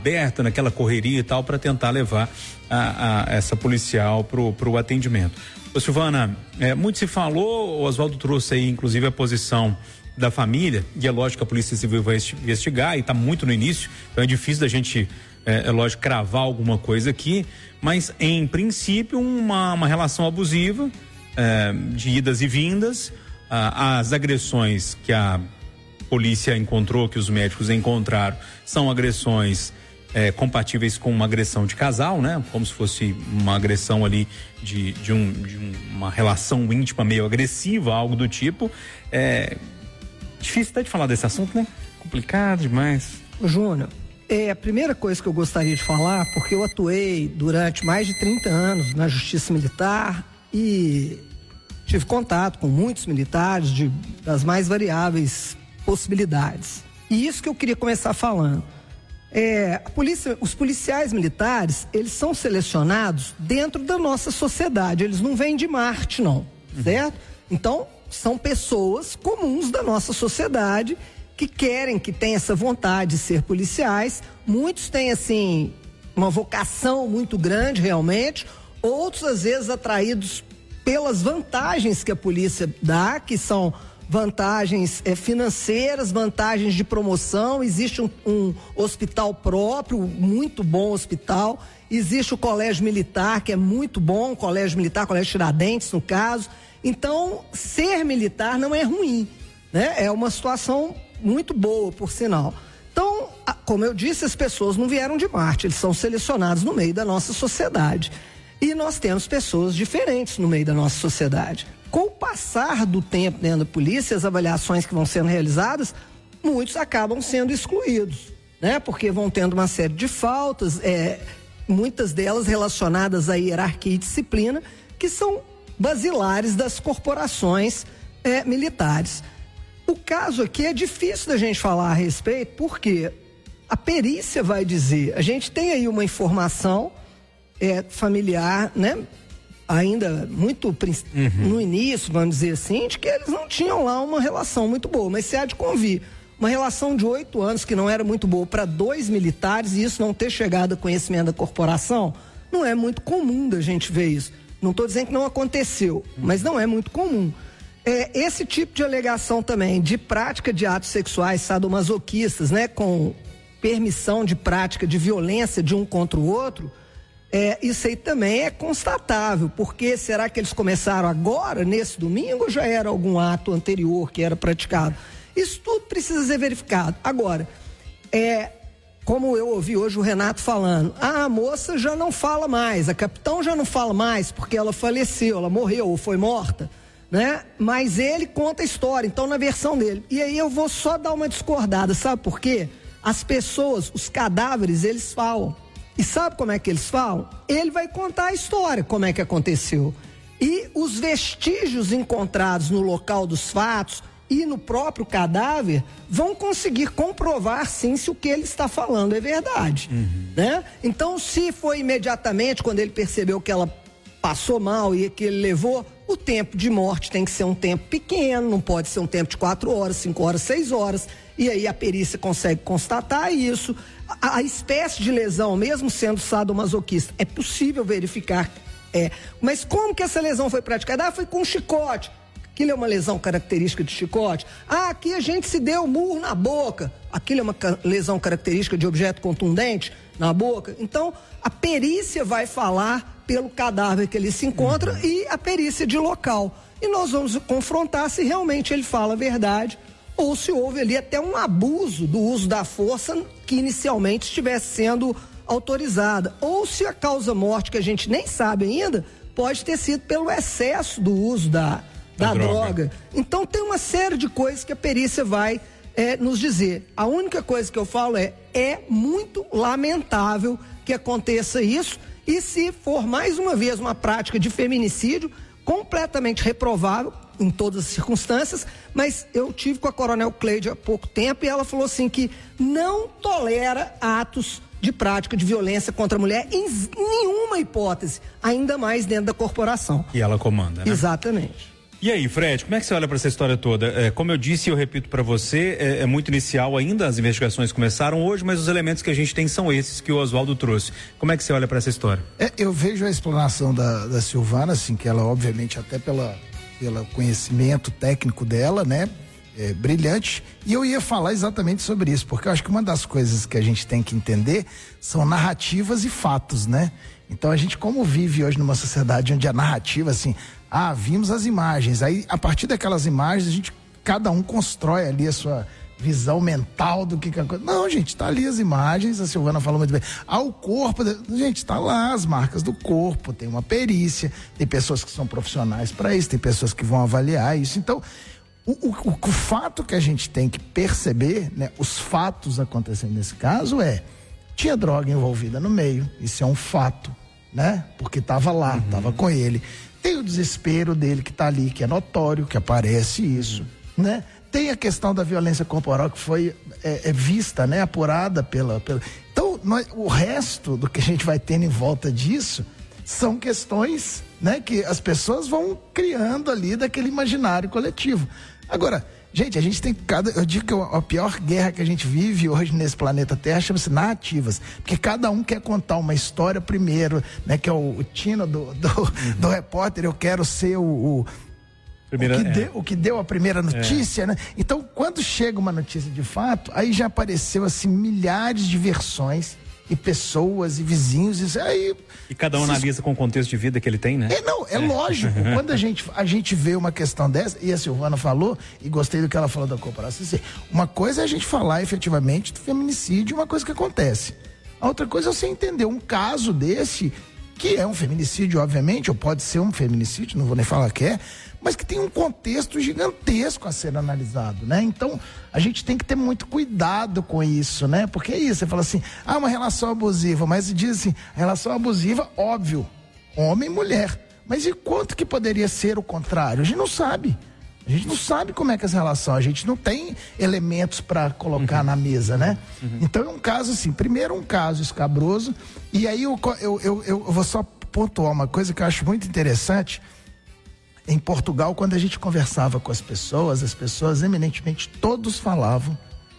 aberta, naquela correria e tal, para tentar levar a essa policial pro atendimento. Ô, Silvana, muito se falou, o Oswaldo trouxe aí inclusive a posição da família, e é lógico que a Polícia Civil vai investigar e está muito no início, então é difícil da gente, é lógico, cravar alguma coisa aqui, mas em princípio uma relação abusiva, de idas e vindas, as agressões que a polícia encontrou, que os médicos encontraram, são agressões compatíveis com uma agressão de casal, né? Como se fosse uma agressão ali de uma relação íntima meio agressiva, algo do tipo. Difícil até de falar desse assunto, né? Complicado demais. Júnior, a primeira coisa que eu gostaria de falar, porque eu atuei durante mais de 30 anos na Justiça Militar e tive contato com muitos militares das mais variáveis possibilidades. E isso que eu queria começar falando. Os policiais militares, eles são selecionados dentro da nossa sociedade, eles não vêm de Marte, não, certo? Então, são pessoas comuns da nossa sociedade que têm essa vontade de ser policiais. Muitos têm, assim, uma vocação muito grande, realmente. Outros, às vezes, atraídos pelas vantagens que a polícia dá, que são vantagens financeiras, vantagens de promoção. Existe um hospital próprio, muito bom hospital. Existe o Colégio Militar, que é muito bom, Colégio Militar, Colégio Tiradentes, no caso. Então, ser militar não é ruim, né? É uma situação muito boa, por sinal. Então, como eu disse, as pessoas não vieram de Marte, eles são selecionados no meio da nossa sociedade. E nós temos pessoas diferentes no meio da nossa sociedade. Com o passar do tempo dentro da polícia, as avaliações que vão sendo realizadas, muitos acabam sendo excluídos, né? Porque vão tendo uma série de faltas, muitas delas relacionadas à hierarquia e disciplina, que são basilares das corporações militares. O caso aqui é difícil da gente falar a respeito, porque a perícia vai dizer, a gente tem aí uma informação familiar, né? Ainda muito no início, vamos dizer assim, de que eles não tinham lá uma relação muito boa, mas se há de convir uma relação de 8 anos que não era muito boa para 2 militares e isso não ter chegado a conhecimento da corporação, não é muito comum da gente ver isso. Não estou dizendo que não aconteceu, mas não é muito comum. Esse tipo de alegação também de prática de atos sexuais sadomasoquistas, né, com permissão de prática de violência de um contra o outro, isso aí também é constatável, porque será que eles começaram agora, nesse domingo, ou já era algum ato anterior que era praticado? Isso tudo precisa ser verificado. Agora, como eu ouvi hoje o Renato falando, a moça já não fala mais, a capitão já não fala mais porque ela faleceu, ela morreu ou foi morta, né? Mas ele conta a história, então na versão dele. E aí eu vou só dar uma discordada, sabe por quê? As pessoas, os cadáveres, eles falam. E sabe como é que eles falam? Ele vai contar a história, como é que aconteceu. E os vestígios encontrados no local dos fatos e no próprio cadáver vão conseguir comprovar, sim, se o que ele está falando é verdade, né? Então, se foi imediatamente, quando ele percebeu que ela passou mal e que ele levou, o tempo de morte tem que ser um tempo pequeno, não pode ser um tempo de 4 horas, 5 horas, 6 horas, e aí a perícia consegue constatar isso. A espécie de lesão, mesmo sendo sadomasoquista, é possível verificar, mas como que essa lesão foi praticada? Foi com chicote. Aquilo é uma lesão característica de chicote. Aqui a gente se deu murro na boca. Aquilo é uma lesão característica de objeto contundente na boca. Então, a perícia vai falar pelo cadáver que ele se encontra e a perícia de local. E nós vamos confrontar se realmente ele fala a verdade ou se houve ali até um abuso do uso da força que inicialmente estivesse sendo autorizada. Ou se a causa-morte, que a gente nem sabe ainda, pode ter sido pelo excesso do uso da droga. Então tem uma série de coisas que a perícia vai nos dizer. A única coisa que eu falo é muito lamentável que aconteça isso, e se for mais uma vez uma prática de feminicídio, completamente reprovável em todas as circunstâncias. Mas eu tive com a Coronel Cleide há pouco tempo e ela falou assim que não tolera atos de prática de violência contra a mulher em nenhuma hipótese, ainda mais dentro da corporação. E ela comanda, né? Exatamente. E aí, Fred, como é que você olha para essa história toda? Como eu disse e eu repito para você, é muito inicial ainda, as investigações começaram hoje, mas os elementos que a gente tem são esses que o Oswaldo trouxe. Como é que você olha para essa história? Eu vejo a explanação da Silvana, assim, que ela, obviamente, até pelo conhecimento técnico dela, né? Brilhante, e eu ia falar exatamente sobre isso, porque eu acho que uma das coisas que a gente tem que entender são narrativas e fatos, né? Então a gente, como vive hoje numa sociedade onde a narrativa, assim, vimos as imagens, aí a partir daquelas imagens cada um constrói ali a sua visão mental do que é a coisa. Não, gente, tá ali as imagens, a Silvana falou muito bem. O corpo, gente, tá lá as marcas do corpo, tem uma perícia, tem pessoas que são profissionais para isso, tem pessoas que vão avaliar isso. Então, o fato que a gente tem que perceber, né, os fatos acontecendo nesse caso tinha droga envolvida no meio, isso é um fato, né? Porque estava lá, estava com ele. Tem o desespero dele que está ali, que é notório, que aparece isso, né? Tem a questão da violência corporal que foi vista, né? Apurada pela... Então, o resto do que a gente vai tendo em volta disso são questões, né? Que as pessoas vão criando ali daquele imaginário coletivo. Agora, gente, a gente tem eu digo que a pior guerra que a gente vive hoje nesse planeta Terra chama-se narrativas, porque cada um quer contar uma história primeiro, né? Que é o tino do repórter, eu quero ser o que deu a primeira notícia, né? Então, quando chega uma notícia de fato, aí já apareceu assim milhares de versões e pessoas e vizinhos, e cada um analisa com o contexto de vida que ele tem, né? Lógico. Quando a gente vê uma questão dessa, e a Silvana falou, e gostei do que ela falou da comparação, assim, uma coisa é a gente falar efetivamente do feminicídio, uma coisa que acontece. A outra coisa é você entender um caso desse, que é um feminicídio, obviamente, ou pode ser um feminicídio, não vou nem falar que mas que tem um contexto gigantesco a ser analisado, né? Então, a gente tem que ter muito cuidado com isso, né? Porque é isso, você fala assim, uma relação abusiva, mas diz assim, relação abusiva, óbvio, homem e mulher. Mas e quanto que poderia ser o contrário? A gente não sabe. A gente não sabe como é que é essa relação, a gente não tem elementos para colocar na mesa, né? Então, é um caso assim, primeiro um caso escabroso, e aí eu vou só pontuar uma coisa que eu acho muito interessante. Em Portugal, quando a gente conversava com as pessoas eminentemente, todos falavam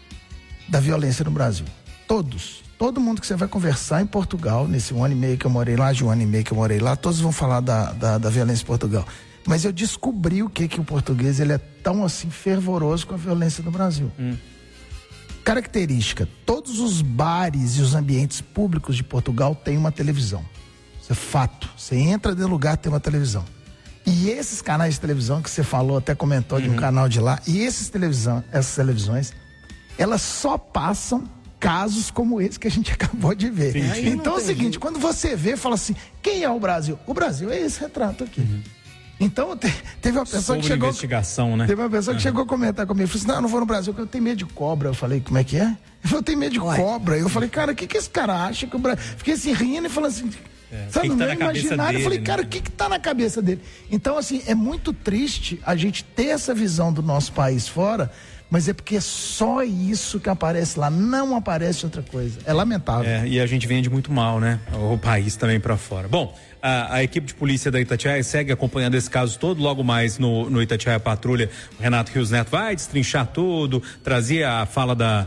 da violência no Brasil. Todos. Todo mundo que você vai conversar em Portugal, nesse 1 ano e meio que eu morei lá, todos vão falar da violência em Portugal. Mas eu descobri o que o português ele é tão assim fervoroso com a violência no Brasil. Característica, todos os bares e os ambientes públicos de Portugal têm uma televisão. Isso é fato. Você entra dentro do lugar, tem uma televisão. E esses canais de televisão que você falou, até comentou de um canal de lá, e essas televisões, elas só passam casos como esse que a gente acabou de ver. Então é o seguinte, quando você vê, fala assim, quem é o Brasil? O Brasil é esse retrato aqui. Então, teve uma pessoa que chegou... investigação, né? Teve uma pessoa que chegou a comentar comigo, falou assim, não, eu não vou no Brasil porque eu tenho medo de cobra. Eu falei, como é que é? Ele falou, eu tenho medo de cobra. Eu falei, cara, o que esse cara acha que o Brasil... Fiquei assim, rindo e falando assim... Sabe, no meu imaginário, eu falei, cara, o que tá na cabeça dele? Então, assim, é muito triste a gente ter essa visão do nosso país fora, mas é porque é só isso que aparece lá, não aparece outra coisa. É lamentável. E a gente vende muito mal, né? O país também pra fora. Bom, a equipe de polícia da Itatiaia segue acompanhando esse caso todo, logo mais no Itatiaia Patrulha, o Renato Rios Neto vai destrinchar tudo, trazer a fala da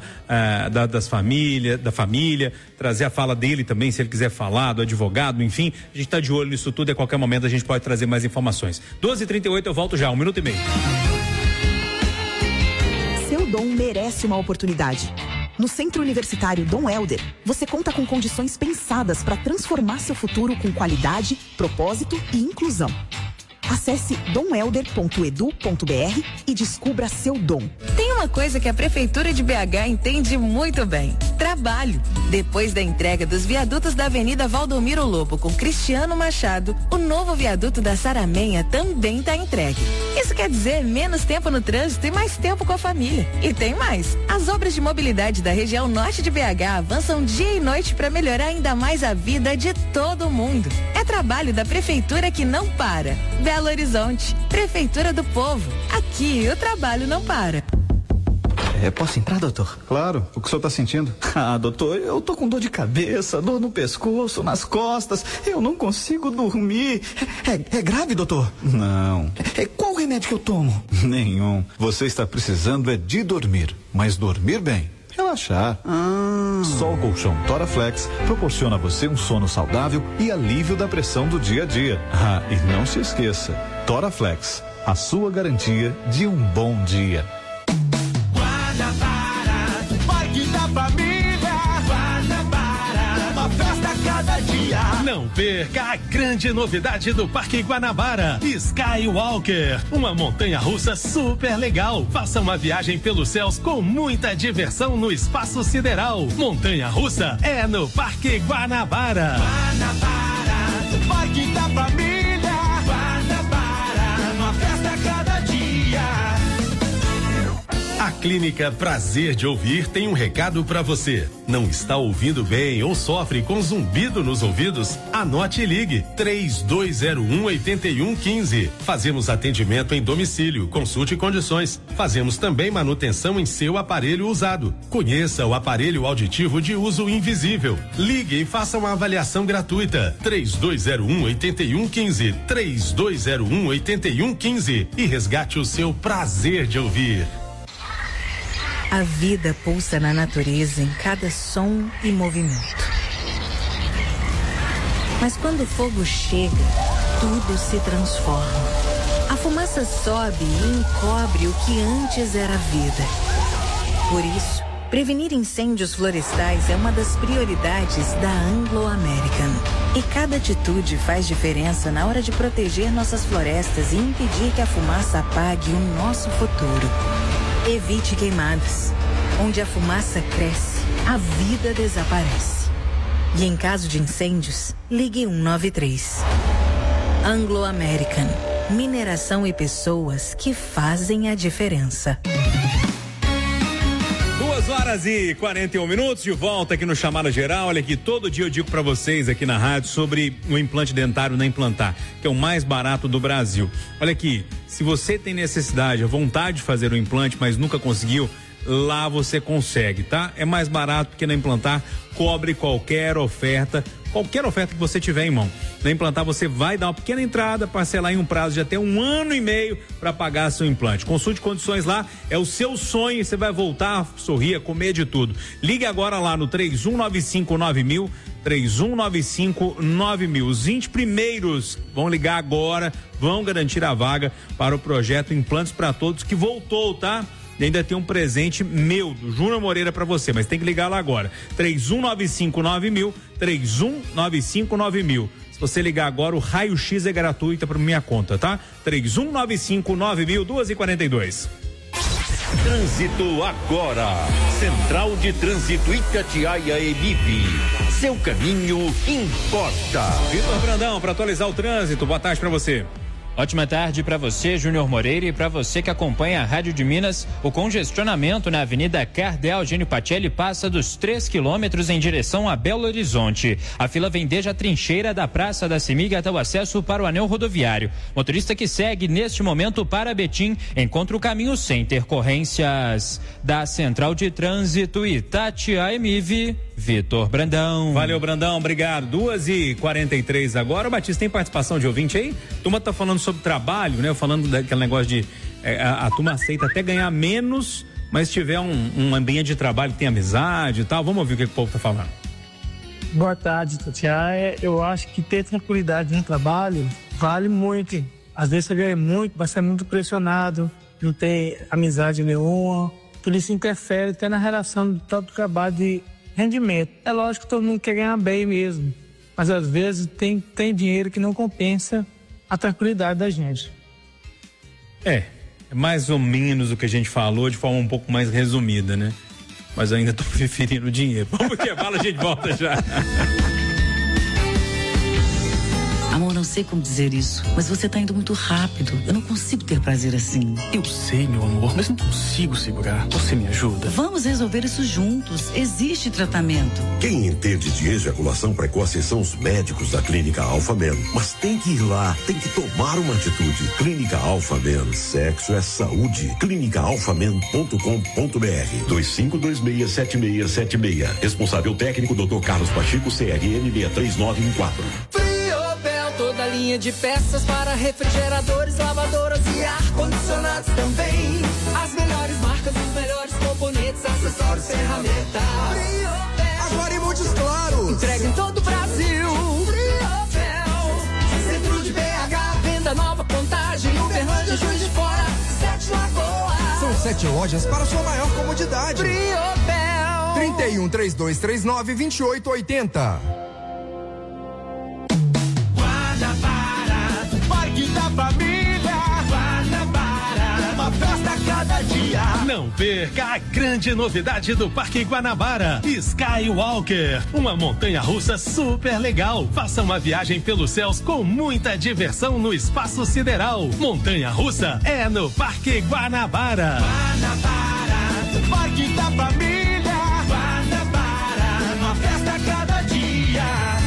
família, trazer a fala dele também, se ele quiser falar, do advogado, enfim, a gente tá de olho nisso tudo e a qualquer momento a gente pode trazer mais informações. 12h38, eu volto já, 1 minuto e meio. Seu dom merece uma oportunidade. No Centro Universitário Dom Helder, você conta com condições pensadas para transformar seu futuro com qualidade, propósito e inclusão. Acesse domhelder.edu.br e descubra seu dom. Tem uma coisa que a Prefeitura de BH entende muito bem: trabalho. Depois da entrega dos viadutos da Avenida Valdomiro Lobo com Cristiano Machado, o novo viaduto da Saramenha também está entregue. Isso quer dizer menos tempo no trânsito e mais tempo com a família. E tem mais: as obras de mobilidade da região norte de BH avançam dia e noite para melhorar ainda mais a vida de todo mundo. É trabalho da Prefeitura que não para. Belo Horizonte, Prefeitura do Povo. Aqui o trabalho não para. Posso entrar, doutor? Claro. O que o senhor tá sentindo? Doutor, eu tô com dor de cabeça, dor no pescoço, nas costas. Eu não consigo dormir. É grave, doutor? Não. Qual o remédio que eu tomo? Nenhum. Você está precisando é de dormir, mas dormir bem. Relaxar. Só o colchão Toraflex proporciona a você um sono saudável e alívio da pressão do dia a dia. E não se esqueça, Toraflex, a sua garantia de um bom dia. Guanabara, Parque da Família. Guanabara, uma festa a cada dia. Não perca a grande novidade do Parque Guanabara, Skywalker, uma montanha-russa super legal. Faça uma viagem pelos céus com muita diversão no espaço sideral. Montanha-russa é no Parque Guanabara. Guanabara, Parque da Família. Guanabara, uma festa a cada dia. A Clínica Prazer de Ouvir tem um recado para você. Não está ouvindo bem ou sofre com zumbido nos ouvidos? Anote e ligue 3201-8115. Fazemos atendimento em domicílio, consulte condições. Fazemos também manutenção em seu aparelho usado. Conheça o aparelho auditivo de uso invisível. Ligue e faça uma avaliação gratuita. 3201-8115. 3201-8115 e resgate o seu prazer de ouvir. A vida pulsa na natureza em cada som e movimento. Mas quando o fogo chega, tudo se transforma. A fumaça sobe e encobre o que antes era vida. Por isso, prevenir incêndios florestais é uma das prioridades da Anglo American. E cada atitude faz diferença na hora de proteger nossas florestas e impedir que a fumaça apague o nosso futuro. Evite queimadas. Onde a fumaça cresce, a vida desaparece. E em caso de incêndios, ligue 193. Anglo American. Mineração e pessoas que fazem a diferença. 2h41, de volta aqui no Chamada Geral. Olha aqui, todo dia eu digo pra vocês aqui na rádio sobre o implante dentário na Implantar, que é o mais barato do Brasil. Olha aqui, se você tem necessidade, a vontade de fazer o implante, mas nunca conseguiu, lá você consegue, tá? É mais barato porque na Implantar cobre qualquer oferta que você tiver em mão. Na Implantar você vai dar uma pequena entrada, parcelar em um prazo de até 1 ano e meio para pagar seu implante. Consulte condições lá, é o seu sonho e você vai voltar a sorrir, a comer de tudo. Ligue agora lá no 31959000, 31959000. Os 20 primeiros vão ligar agora, vão garantir a vaga para o projeto Implantes para Todos, que voltou, tá? E ainda tem um presente meu, do Júnior Moreira, pra você, mas tem que ligar lá agora. 31959000, 31959000. Se você ligar agora, o raio-x é gratuito pra minha conta, tá? 31959000, 2h42. Trânsito agora. Central de Trânsito Itatiaia Emip. Seu caminho importa. Vitor Brandão, para atualizar o trânsito, boa tarde pra você. Ótima tarde para você, Júnior Moreira, e para você que acompanha a Rádio de Minas. O congestionamento na Avenida Cardeal Gênio Pacelli passa dos 3 quilômetros em direção a Belo Horizonte. A fila vem desde a trincheira da Praça da Cimiga até o acesso para o anel rodoviário. Motorista que segue neste momento para Betim encontra o caminho sem intercorrências. Da Central de Trânsito Itatiaia Emiv, Vitor Brandão. Valeu, Brandão, obrigado. 2h43 agora. Batista, tem participação de ouvinte aí? A turma tá falando sobre trabalho, né? Falando daquele negócio de a turma aceita até ganhar menos, mas se tiver um ambiente de trabalho que tem amizade e tal. Vamos ouvir o que o povo tá falando. Boa tarde, Tatiana. Eu acho que ter tranquilidade no trabalho vale muito. Às vezes você ganha muito, vai ser muito pressionado, não tem amizade nenhuma. Tudo isso interfere até na relação do próprio trabalho de rendimento. É lógico que todo mundo quer ganhar bem mesmo, mas às vezes tem dinheiro que não compensa a tranquilidade da gente. É mais ou menos o que a gente falou de forma um pouco mais resumida, né? Mas eu ainda tô preferindo o dinheiro. Vamos que bala, a gente volta já. Amor, não sei como dizer isso, mas você tá indo muito rápido. Eu não consigo ter prazer assim. Eu sei, meu amor, mas não consigo segurar. Você me ajuda? Vamos resolver isso juntos. Existe tratamento. Quem entende de ejaculação precoce são os médicos da Clínica Alpha Men. Mas tem que ir lá, tem que tomar uma atitude. Clínica Alpha Men, sexo é saúde. clinicaalphamen.com.br 25267676. Responsável técnico Dr. Carlos Pacheco, CRM 63914. Toda linha de peças para refrigeradores, lavadoras e ar-condicionados também. As melhores marcas, os melhores componentes, acessórios, ferramentas. Agora em Montes Claros. Entrega em todo o Brasil. Centro de BH, venda nova, Contagem, Uberlândia, Juiz de Fora, 7 Lagoas. São 7 lojas para sua maior comodidade. Briobel. 31 3239 2880. Parque da Família, Guanabara, uma festa a cada dia. Não perca a grande novidade do Parque Guanabara, Skywalker, uma montanha-russa super legal. Faça uma viagem pelos céus com muita diversão no espaço sideral. Montanha-russa é no Parque Guanabara. Guanabara, Parque da Família, Guanabara, uma festa a cada dia.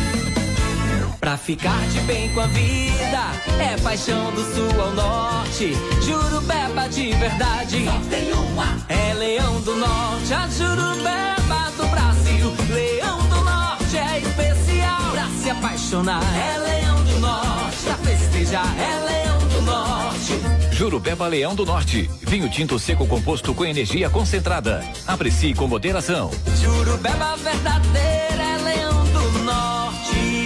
Pra ficar de bem com a vida, é paixão do sul ao norte. Jurubeba de verdade, só tem uma. É Leão do Norte, a Jurubeba do Brasil. Leão do Norte é especial pra se apaixonar. É Leão do Norte, pra festejar. É Leão do Norte. Jurubeba Leão do Norte, vinho tinto seco composto com energia concentrada. Aprecie com moderação. Jurubeba verdadeira, é Leão do Norte.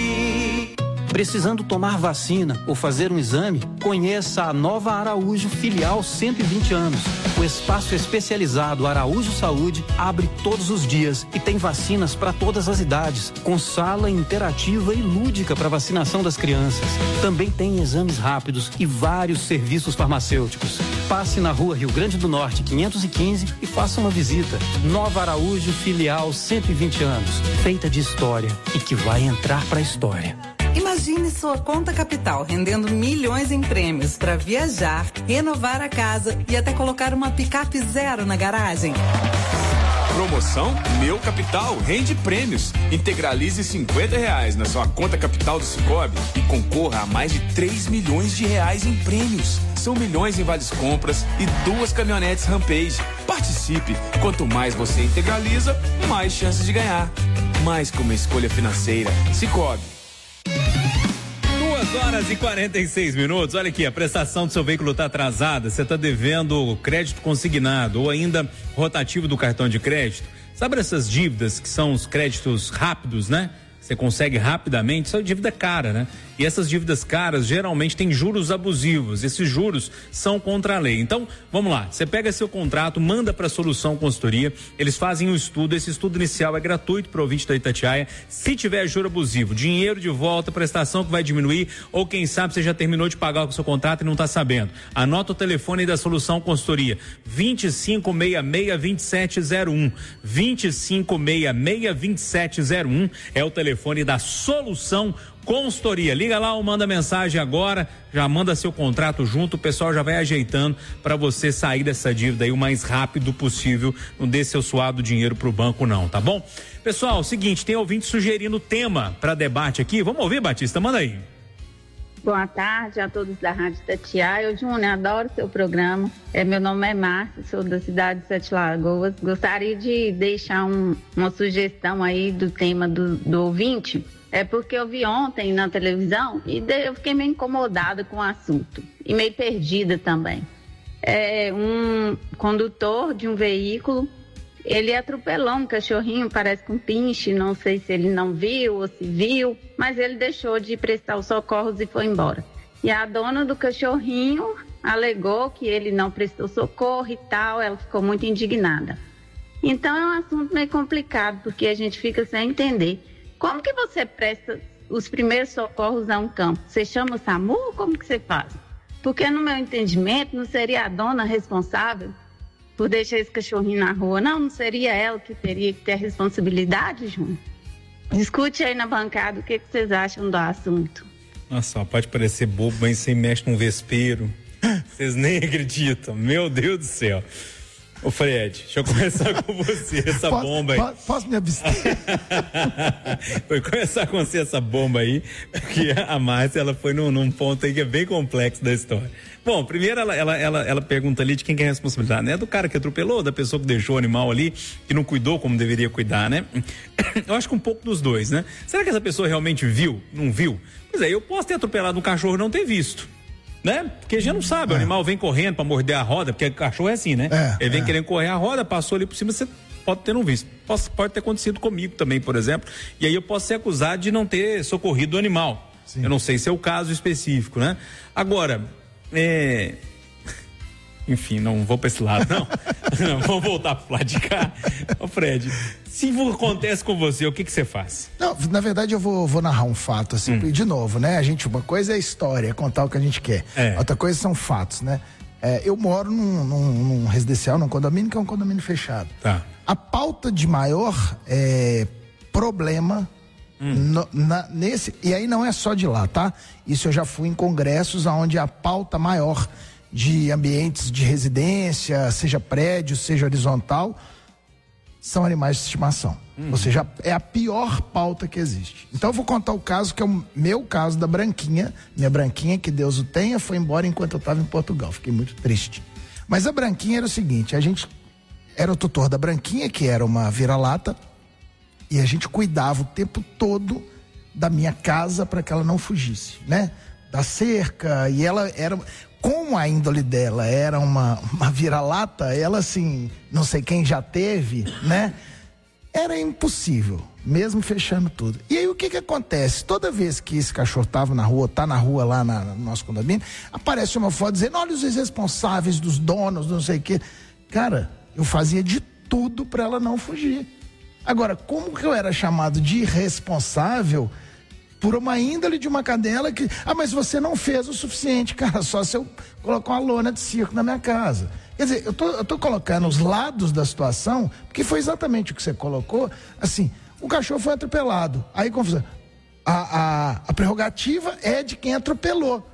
Precisando tomar vacina ou fazer um exame? Conheça a Nova Araújo Filial 120 anos. O espaço especializado Araújo Saúde abre todos os dias e tem vacinas para todas as idades, com sala interativa e lúdica para vacinação das crianças. Também tem exames rápidos e vários serviços farmacêuticos. Passe na Rua Rio Grande do Norte 515 e faça uma visita. Nova Araújo Filial 120 anos, feita de história e que vai entrar para a história. Imagine sua conta capital rendendo milhões em prêmios para viajar, renovar a casa e até colocar uma picape zero na garagem. Promoção Meu Capital rende prêmios. Integralize R$50 na sua conta capital do Sicoob e concorra a mais de 3 milhões de reais em prêmios. São milhões em vales compras e 2 caminhonetes Rampage. Participe. Quanto mais você integraliza, mais chances de ganhar. Mais que uma escolha financeira. Sicoob. 2h46. Olha aqui, a prestação do seu veículo está atrasada, você está devendo crédito consignado ou ainda rotativo do cartão de crédito. Sabe essas dívidas que são os créditos rápidos, né? Você consegue rapidamente, isso é dívida cara, né? E essas dívidas caras geralmente têm juros abusivos. Esses juros são contra a lei. Então, vamos lá. Você pega seu contrato, manda para a Solução Consultoria. Eles fazem um estudo. Esse estudo inicial é gratuito para o ouvinte da Itatiaia. Se tiver juro abusivo, dinheiro de volta, prestação que vai diminuir, ou quem sabe você já terminou de pagar o seu contrato e não está sabendo. Anota o telefone da Solução Consultoria: 2566-2701. 2566-2701 é o telefone da Solução Consultoria. Liga lá ou manda mensagem agora, já manda seu contrato junto, o pessoal já vai ajeitando para você sair dessa dívida aí o mais rápido possível. Não dê seu suado dinheiro pro banco não, tá bom? Pessoal, o seguinte, tem ouvinte sugerindo tema para debate aqui. Vamos ouvir, Batista? Manda aí. Boa tarde a todos da Rádio Itatiaia. Júnior, adoro seu programa. Meu nome é Márcia, sou da cidade de Sete Lagoas. Gostaria de deixar uma sugestão aí do tema do ouvinte. É porque eu vi ontem na televisão e eu fiquei meio incomodada com o assunto e meio perdida também. Um condutor de um veículo, ele atropelou um cachorrinho, parece com pinche, não sei se ele não viu ou se viu, mas ele deixou de prestar os socorros e foi embora. E a dona do cachorrinho alegou que ele não prestou socorro e tal, ela ficou muito indignada. Então é um assunto meio complicado, porque a gente fica sem entender. Como que você presta os primeiros socorros a um campo? Você chama o SAMU ou como que você faz? Porque no meu entendimento não seria a dona responsável por deixar esse cachorrinho na rua, não seria ela que teria que ter a responsabilidade, Júnior? Discute aí na bancada o que vocês acham do assunto. Nossa, pode parecer bobo, mas você mexe num vespeiro. Vocês nem acreditam. Meu Deus do céu. Ô Fred, deixa eu começar com você, essa bomba aí. Posso me abster? Vou começar com você essa bomba aí, porque a Márcia, ela foi num ponto aí que é bem complexo da história. Bom, primeiro ela pergunta ali de quem que é a responsabilidade, né? Do cara que atropelou, da pessoa que deixou o animal ali, que não cuidou como deveria cuidar, né? Eu acho que um pouco dos dois, né? Será que essa pessoa realmente viu? Não viu? Pois é, eu posso ter atropelado um cachorro e não ter visto. Né? Porque já não sabe, o animal vem correndo pra morder a roda, porque o cachorro é assim, né? Ele vem querendo correr a roda, passou ali por cima, você pode ter não visto. Pode ter acontecido comigo também, por exemplo, e aí eu posso ser acusado de não ter socorrido o animal. Sim. Eu não sei se é o caso específico, né? Agora, enfim, não vou pra esse lado, não. Não, vamos voltar pro lado de cá. Ô Fred, se acontece com você, o que você faz? Não, na verdade eu vou narrar um fato, assim, de novo, né? Uma coisa é história, é contar o que a gente quer. Outra coisa são fatos, né? Eu moro num residencial, num condomínio que é um condomínio fechado. Tá. A pauta de maior problema nesse, e aí não é só de lá, tá? Isso eu já fui em congressos onde a pauta maior de ambientes de residência, seja prédio, seja horizontal, são animais de estimação. Ou seja, é a pior pauta que existe. Então eu vou contar o caso que é o meu caso da Branquinha. Minha Branquinha, que Deus o tenha, foi embora enquanto eu estava em Portugal. Fiquei muito triste. Mas a Branquinha era o seguinte, a gente era o tutor da Branquinha, que era uma vira-lata, e a gente cuidava o tempo todo da minha casa para que ela não fugisse, né? Da cerca, e ela era... Como a índole dela era uma vira-lata, ela assim, não sei quem já teve, né? Era impossível, mesmo fechando tudo. E aí o que acontece? Toda vez que esse cachorro tá na rua lá no nosso condomínio, aparece uma foto dizendo, olha os irresponsáveis dos donos, não sei o quê. Cara, eu fazia de tudo para ela não fugir. Agora, como que eu era chamado de irresponsável por uma índole de uma cadela que... mas você não fez o suficiente, cara, só se eu colocar uma lona de circo na minha casa. Quer dizer, eu tô colocando os lados da situação, porque foi exatamente o que você colocou, assim, o cachorro foi atropelado, aí confusão, a prerrogativa é de quem atropelou.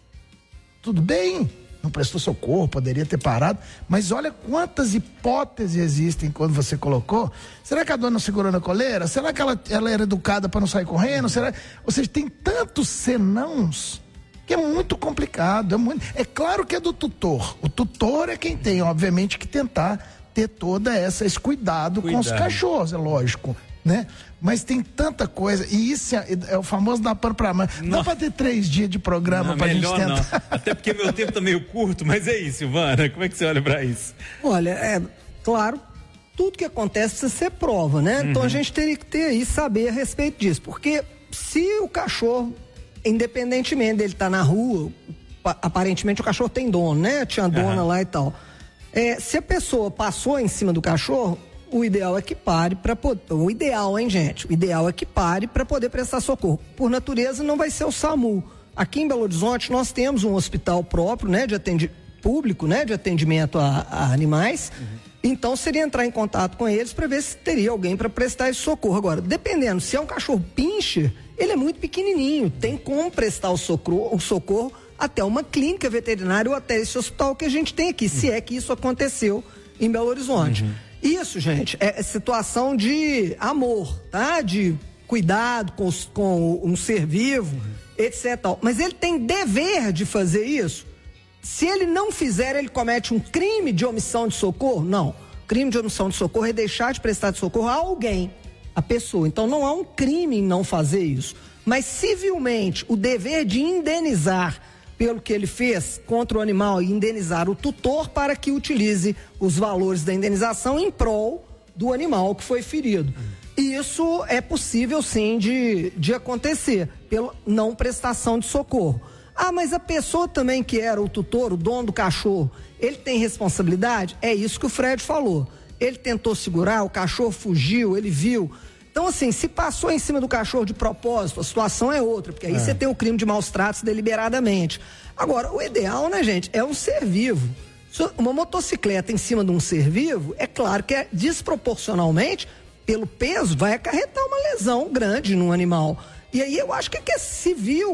Tudo bem, não prestou socorro, poderia ter parado, mas olha quantas hipóteses existem quando você colocou. Será que a dona não segurou na coleira? Será que ela era educada para não sair correndo? Ou seja, tem tantos senãos que é muito complicado. É claro que é do tutor. O tutor é quem tem, obviamente, que tentar ter esse cuidado com os cachorros, é lógico, né? Mas tem tanta coisa, e isso é o famoso dar pano pra mão. Dá pra ter 3 dias de programa não, pra gente tentar. Não. Até porque meu tempo tá meio curto, mas é isso, Silvana, como é que você olha pra isso? Olha, claro, tudo que acontece precisa ser prova, né? Então a gente teria que ter aí, saber a respeito disso, porque se o cachorro, independentemente dele estar na rua, aparentemente o cachorro tem dono, né? Tinha dona lá e tal. Se a pessoa passou em cima do cachorro, o ideal é que pare para poder... O ideal, hein, gente? O ideal é que pare para poder prestar socorro. Por natureza, não vai ser o SAMU. Aqui em Belo Horizonte, nós temos um hospital próprio, né? Público, né? De atendimento a animais. Então, seria entrar em contato com eles para ver se teria alguém para prestar esse socorro. Agora, dependendo, se é um cachorro pincher, ele é muito pequenininho. Tem como prestar o socorro até uma clínica veterinária ou até esse hospital que a gente tem aqui, se é que isso aconteceu em Belo Horizonte. Isso, gente, é situação de amor, tá? De cuidado com um ser vivo, etc. Mas ele tem dever de fazer isso? Se ele não fizer, ele comete um crime de omissão de socorro? Não. Crime de omissão de socorro é deixar de prestar socorro a alguém, a pessoa. Então não há um crime em não fazer isso. Mas civilmente, o dever de indenizar pelo que ele fez contra o animal e indenizar o tutor para que utilize os valores da indenização em prol do animal que foi ferido. Isso é possível sim de acontecer pela não prestação de socorro. Mas a pessoa também que era o tutor, o dono do cachorro, ele tem responsabilidade? É isso que o Fred falou. Ele tentou segurar, o cachorro fugiu, ele viu. Então, assim, se passou em cima do cachorro de propósito, a situação é outra, porque aí você tem o crime de maus tratos deliberadamente. Agora, o ideal, né, gente, é um ser vivo. Uma motocicleta em cima de um ser vivo, é claro que desproporcionalmente, pelo peso, vai acarretar uma lesão grande no animal. E aí eu acho que é civil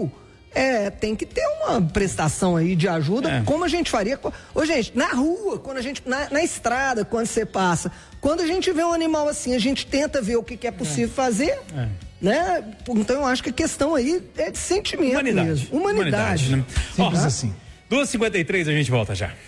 tem que ter uma prestação aí de ajuda, como a gente faria. Ô, gente, na rua, quando a gente. Na estrada, quando você passa, quando a gente vê um animal assim, a gente tenta ver o que é possível fazer. Né? Então eu acho que a questão aí é de sentimento mesmo. Humanidade. Né? Simples assim. 2h53, a gente volta já.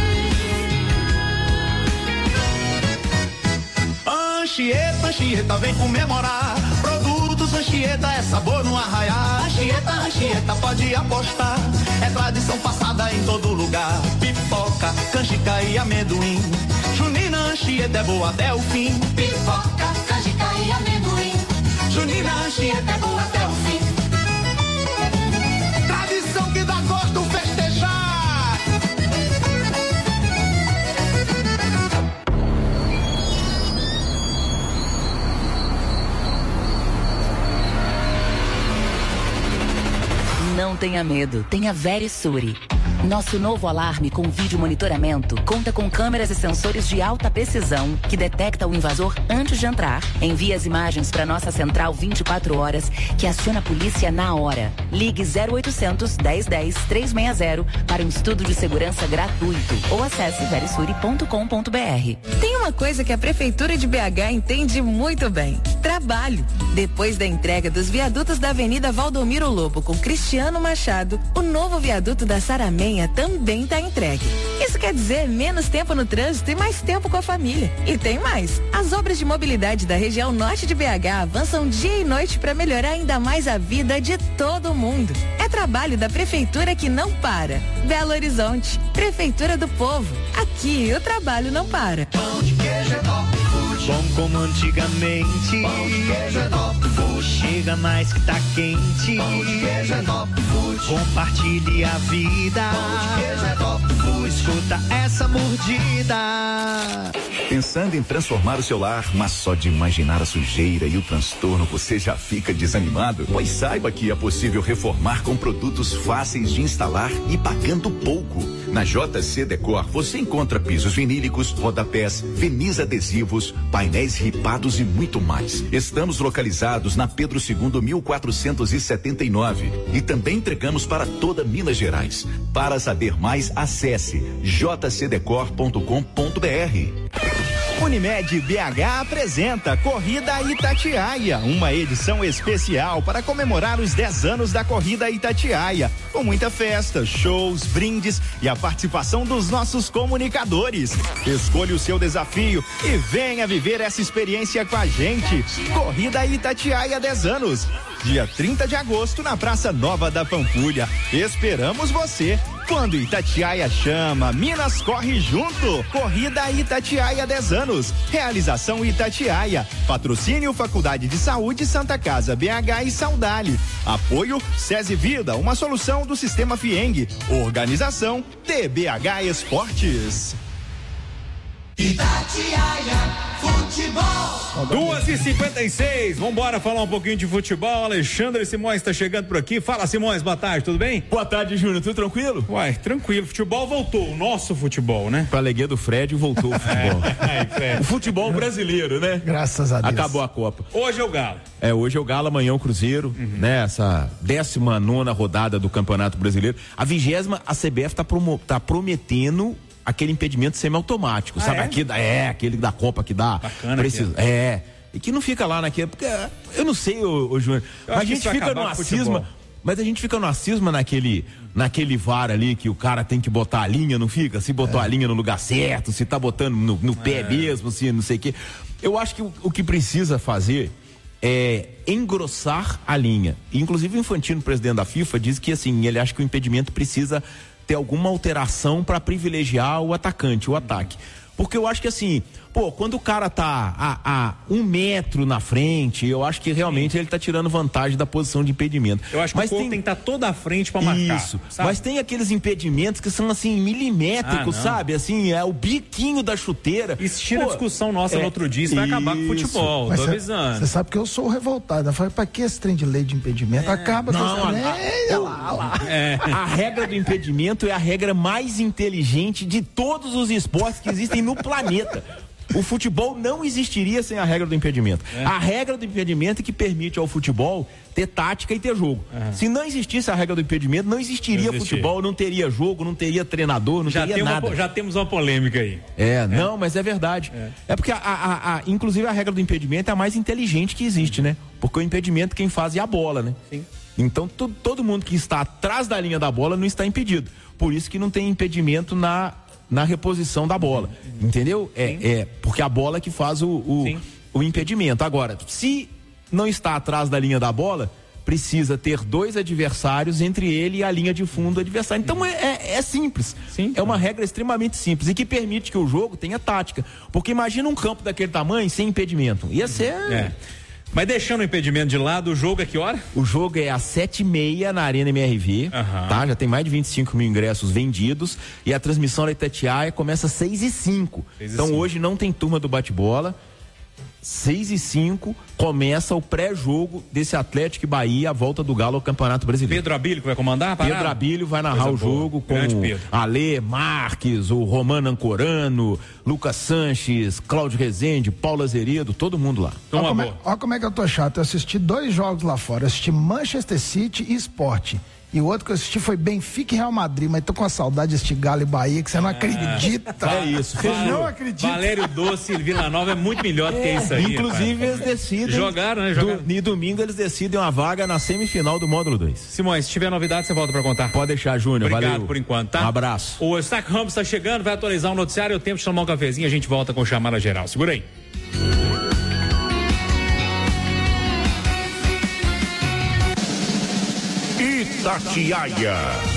Anchieta vem comemorar. Produtos Anchieta é sabor no arraiar. Anchieta pode apostar. É tradição passada em todo lugar. Pipoca, canjica e amendoim. Junina Anchieta é boa até o fim. Pipoca, canjica e amendoim. Junina Anchieta é boa até o fim. Tradição que dá gosto festejar. Não tenha medo, tenha Verisure. Nosso novo alarme com vídeo monitoramento conta com câmeras e sensores de alta precisão que detecta o invasor antes de entrar. Envia as imagens para nossa central 24 horas que aciona a polícia na hora. Ligue 0800 1010 360 para um estudo de segurança gratuito ou acesse verisure.com.br. Tem uma coisa que a Prefeitura de BH entende muito bem: trabalho. Depois da entrega dos viadutos da Avenida Valdomiro Lobo com Cristiano Machado, o novo viaduto da Saramenha também está entregue. Isso quer dizer menos tempo no trânsito e mais tempo com a família. E tem mais: as obras de mobilidade da região norte de BH avançam dia e noite para melhorar ainda mais a vida de todo mundo. É trabalho da Prefeitura que não para. Belo Horizonte, Prefeitura do Povo. Aqui o trabalho não para. Pão de queijo é top food. Bom como antigamente. Pão de queijo é top food. Chega mais que tá quente. Pão de queijo é top food. Compartilhe a vida. Pão de queijo é top food. Escuta essa mordida. Pensando em transformar o seu lar, mas só de imaginar a sujeira e o transtorno você já fica desanimado? Pois saiba que é possível reformar com produtos fáceis de instalar e pagando pouco. Na JC Decor você encontra pisos vinílicos, rodapés, verniz adesivos, painéis ripados e muito mais. Estamos localizados na Pedro II 1479 e também entregamos para toda Minas Gerais. Para saber mais, acesse jcdecor.com.br. Unimed BH apresenta Corrida Itatiaia, uma edição especial para comemorar os 10 anos da Corrida Itatiaia, com muita festa, shows, brindes e a participação dos nossos comunicadores. Escolha o seu desafio e venha viver essa experiência com a gente. Corrida Itatiaia 10 anos. Dia 30 de agosto na Praça Nova da Pampulha. Esperamos você. Quando Itatiaia chama, Minas corre junto. Corrida Itatiaia 10 anos. Realização Itatiaia. Patrocínio Faculdade de Saúde Santa Casa BH e Saudale. Apoio SESI Vida, uma solução do Sistema Fieng. Organização TBH Esportes. Itatiaia Futebol. 2h56, vambora falar um pouquinho de futebol. Alexandre Simões está chegando por aqui. Fala, Simões, boa tarde, tudo bem? Boa tarde, Júnior, tudo tranquilo? Uai, tranquilo, futebol voltou, o nosso futebol, né? Com a alegria do Fred, voltou o futebol. O futebol brasileiro, né? Graças a Deus. Acabou a Copa. Hoje é o Galo. Hoje é o Galo, amanhã é o Cruzeiro, né? Essa 19ª rodada do Campeonato Brasileiro. A 20ª, a CBF tá prometendo aquele impedimento semiautomático, sabe? Aquele da Copa que dá. Bacana. E que não fica lá naquele, porque eu não sei, ô Júnior, mas a gente fica no acisma, naquele VAR ali que o cara tem que botar a linha, não fica? Se botou a linha no lugar certo, se tá botando no pé mesmo, se não sei o quê. Eu acho que o que precisa fazer é engrossar a linha. Inclusive o Infantino, presidente da FIFA, diz que assim, ele acha que o impedimento precisa ter alguma alteração para privilegiar o atacante, o ataque. Porque eu acho que assim, quando o cara tá a 1 metro na frente, eu acho que realmente ele tá tirando vantagem da posição de impedimento. Eu acho que o corpo tem que estar toda à frente para marcar. Isso, sabe? Mas tem aqueles impedimentos que são assim, milimétricos, sabe? Assim, é o biquinho da chuteira. Isso tira a discussão nossa no outro dia, isso vai acabar com o futebol, tô avisando. Você sabe que eu sou revoltado, eu falei, pra que esse trem de lei de impedimento? Acaba com A regra do impedimento é a regra mais inteligente de todos os esportes que existem no planeta. O futebol não existiria sem a regra do impedimento. A regra do impedimento é que permite ao futebol ter tática e ter jogo. Se não existisse a regra do impedimento, não existiria futebol, não teria jogo, não teria treinador, não teria nada. Já temos uma polêmica aí. Não, mas é verdade. É porque, inclusive, a regra do impedimento é a mais inteligente que existe, né? Porque o impedimento quem faz é a bola, né? Sim. Então, todo mundo que está atrás da linha da bola não está impedido. Por isso que não tem impedimento na reposição da bola, entendeu? Porque a bola que faz o impedimento. Agora, se não está atrás da linha da bola, precisa ter 2 adversários entre ele e a linha de fundo do adversário. Então é simples. É uma regra extremamente simples e que permite que o jogo tenha tática. Porque imagina um campo daquele tamanho sem impedimento. Ia ser... Mas deixando o impedimento de lado, o jogo é que hora? O jogo é às 7h30 na Arena MRV, tá? Já tem mais de 25 mil ingressos vendidos e a transmissão da Itatiaia começa às 6h05. Então hoje não tem turma do bate-bola. 6h05 começa o pré-jogo desse Atlético e Bahia, a volta do Galo ao Campeonato Brasileiro. Pedro Abílio que vai comandar? Pedro Abílio vai narrar o jogo com Alê Marques, o Romano Ancorano, Lucas Sanches, Cláudio Rezende, Paulo Azeredo, todo mundo lá. Olha como é que eu tô chato. Eu assisti 2 jogos lá fora. Eu assisti Manchester City e Sport. E o outro que eu assisti foi Benfica e Real Madrid, mas tô com a saudade de assistir Galo e Bahia, que você não acredita. É isso. Você não acredita. Valério Doce e Vila Nova é muito melhor do que isso aí. Inclusive, eles decidem. Jogaram, né? E domingo eles decidem uma vaga na semifinal do módulo 2. Simões, se tiver novidade, você volta pra contar. Pode deixar, Júnior. Obrigado valeu. Por enquanto, tá? Um abraço. O Stack Ramos está chegando, vai atualizar o noticiário. É o tempo de tomar um cafezinho, a gente volta com chamada geral. Segura aí. Itatiaia.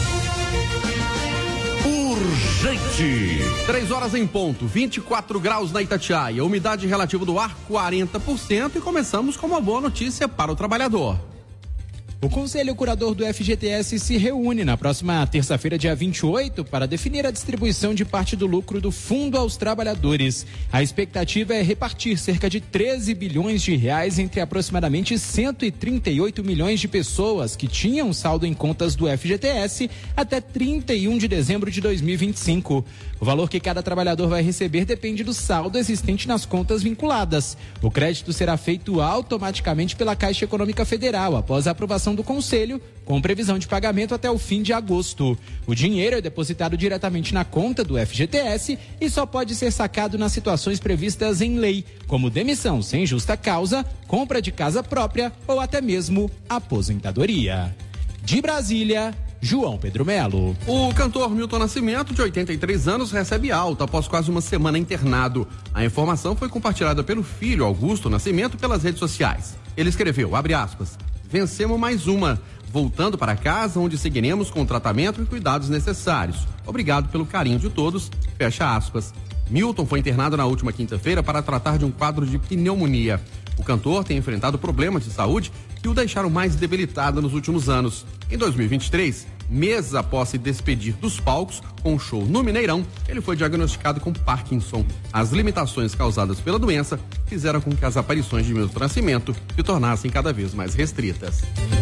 Urgente. 3 horas em ponto, 24 graus na Itatiaia, umidade relativa do ar 40% e começamos com uma boa notícia para o trabalhador. O Conselho Curador do FGTS se reúne na próxima terça-feira, dia 28, para definir a distribuição de parte do lucro do fundo aos trabalhadores. A expectativa é repartir cerca de 13 bilhões de reais entre aproximadamente 138 milhões de pessoas que tinham saldo em contas do FGTS até 31 de dezembro de 2025. O valor que cada trabalhador vai receber depende do saldo existente nas contas vinculadas. O crédito será feito automaticamente pela Caixa Econômica Federal após a aprovação do Conselho, com previsão de pagamento até o fim de agosto. O dinheiro é depositado diretamente na conta do FGTS e só pode ser sacado nas situações previstas em lei, como demissão sem justa causa, compra de casa própria ou até mesmo aposentadoria. De Brasília, João Pedro Melo. O cantor Milton Nascimento, de 83 anos, recebe alta após quase uma semana internado. A informação foi compartilhada pelo filho, Augusto Nascimento, pelas redes sociais. Ele escreveu, abre aspas, vencemos mais uma, voltando para casa onde seguiremos com o tratamento e cuidados necessários. Obrigado pelo carinho de todos, fecha aspas. Milton foi internado na última quinta-feira para tratar de um quadro de pneumonia. O cantor tem enfrentado problemas de saúde que o deixaram mais debilitado nos últimos anos. Em 2023, meses após se despedir dos palcos com um show no Mineirão, ele foi diagnosticado com Parkinson. As limitações causadas pela doença fizeram com que as aparições de Milton Nascimento se tornassem cada vez mais restritas.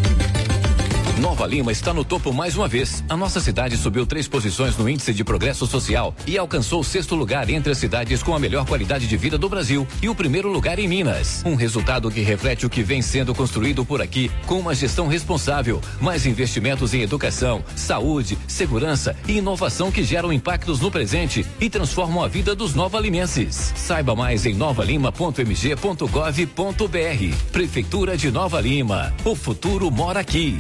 Nova Lima está no topo mais uma vez. A nossa cidade subiu 3 posições no Índice de Progresso Social e alcançou o 6º lugar entre as cidades com a melhor qualidade de vida do Brasil e o 1º lugar em Minas. Um resultado que reflete o que vem sendo construído por aqui com uma gestão responsável, mais investimentos em educação, saúde, segurança e inovação que geram impactos no presente e transformam a vida dos nova-limenses. Saiba mais em novalima.mg.gov.br. Prefeitura de Nova Lima. O futuro mora aqui.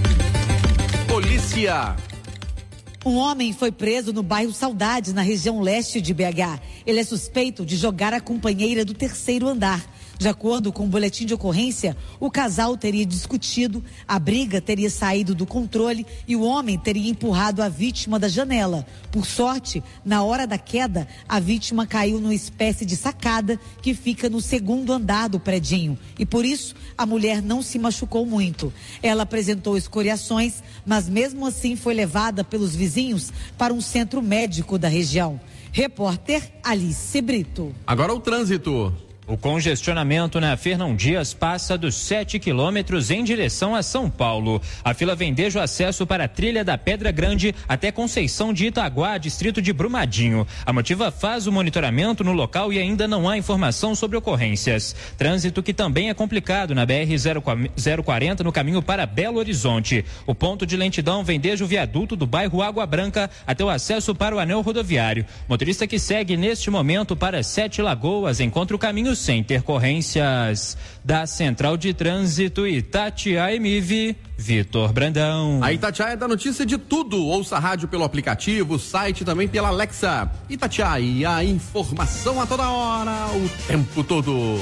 Polícia. Um homem foi preso no bairro Saudade, na região leste de BH. Ele é suspeito de jogar a companheira do 3º andar. De acordo com o boletim de ocorrência, o casal teria discutido, a briga teria saído do controle e o homem teria empurrado a vítima da janela. Por sorte, na hora da queda, a vítima caiu numa espécie de sacada que fica no 2º andar do predinho. E por isso, a mulher não se machucou muito. Ela apresentou escoriações, mas mesmo assim foi levada pelos vizinhos para um centro médico da região. Repórter Alice Brito. Agora o trânsito. O congestionamento na Fernão Dias passa dos 7 quilômetros em direção a São Paulo. A fila vendeja o acesso para a trilha da Pedra Grande até Conceição de Itaguá, distrito de Brumadinho. A Motiva faz o monitoramento no local e ainda não há informação sobre ocorrências. Trânsito que também é complicado na BR-040 no caminho para Belo Horizonte. O ponto de lentidão vendeja o viaduto do bairro Água Branca até o acesso para o anel rodoviário. Motorista que segue neste momento para Sete Lagoas encontra o caminho sem intercorrências. Da Central de Trânsito Itatiaia MIV, Vitor Brandão. A Itatiaia dá notícia de tudo. Ouça a rádio pelo aplicativo, site também pela Alexa. Itatiaia, a informação a toda hora, o tempo todo.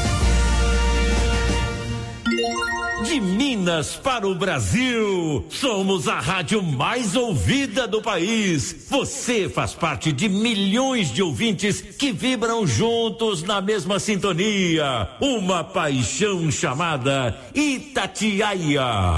De Minas para o Brasil, somos a rádio mais ouvida do país. Você faz parte de milhões de ouvintes que vibram juntos na mesma sintonia. Uma paixão chamada Itatiaia.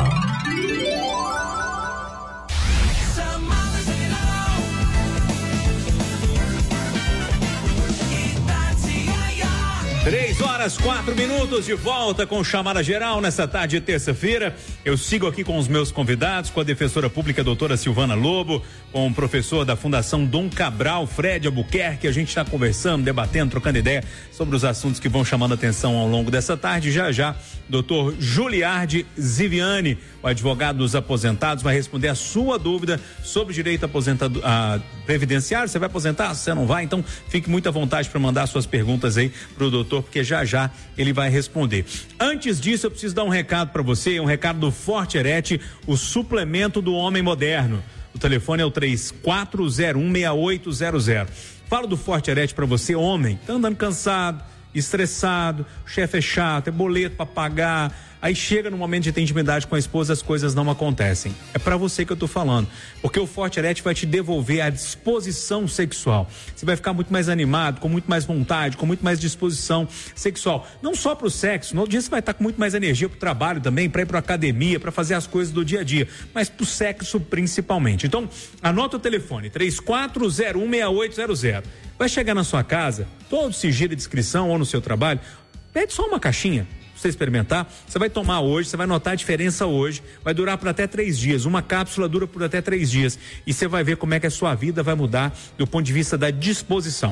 Três horas, 4 minutos, de volta com Chamada Geral nessa tarde de terça-feira. Eu sigo aqui com os meus convidados, com a defensora pública doutora Silvana Lobo, com o professor da Fundação Dom Cabral, Fred Albuquerque. A gente está conversando, debatendo, trocando ideia sobre os assuntos que vão chamando a atenção ao longo dessa tarde. Já, doutor Juliardi Ziviani, o advogado dos aposentados, vai responder a sua dúvida sobre direito previdenciário. Você vai aposentar? Você não vai? Então fique muito à vontade para mandar suas perguntas aí pro doutor, porque já ele vai responder. Antes disso, eu preciso dar um recado para você, um recado do Forte Erete, o suplemento do homem moderno. O telefone é o 34016800. Falo do Forte Erete para você, homem, tá andando cansado, estressado, o chefe é chato, é boleto para pagar, aí chega no momento de ter intimidade com a esposa, as coisas não acontecem. É para você que eu tô falando, porque o Forte Erete vai te devolver a disposição sexual. Você vai ficar muito mais animado, com muito mais vontade, com muito mais disposição sexual. Não só pro sexo, no outro dia você vai estar com muito mais energia pro trabalho também, para ir pra academia, para fazer as coisas do dia a dia, mas pro sexo principalmente. Então, anota o telefone, 34016800. Vai chegar na sua casa, todo sigilo de inscrição ou no seu trabalho, pede só uma caixinha. Você experimentar, você vai tomar hoje, você vai notar a diferença hoje, vai durar por até 3 dias, uma cápsula dura por até 3 dias e você vai ver como é que a sua vida vai mudar do ponto de vista da disposição.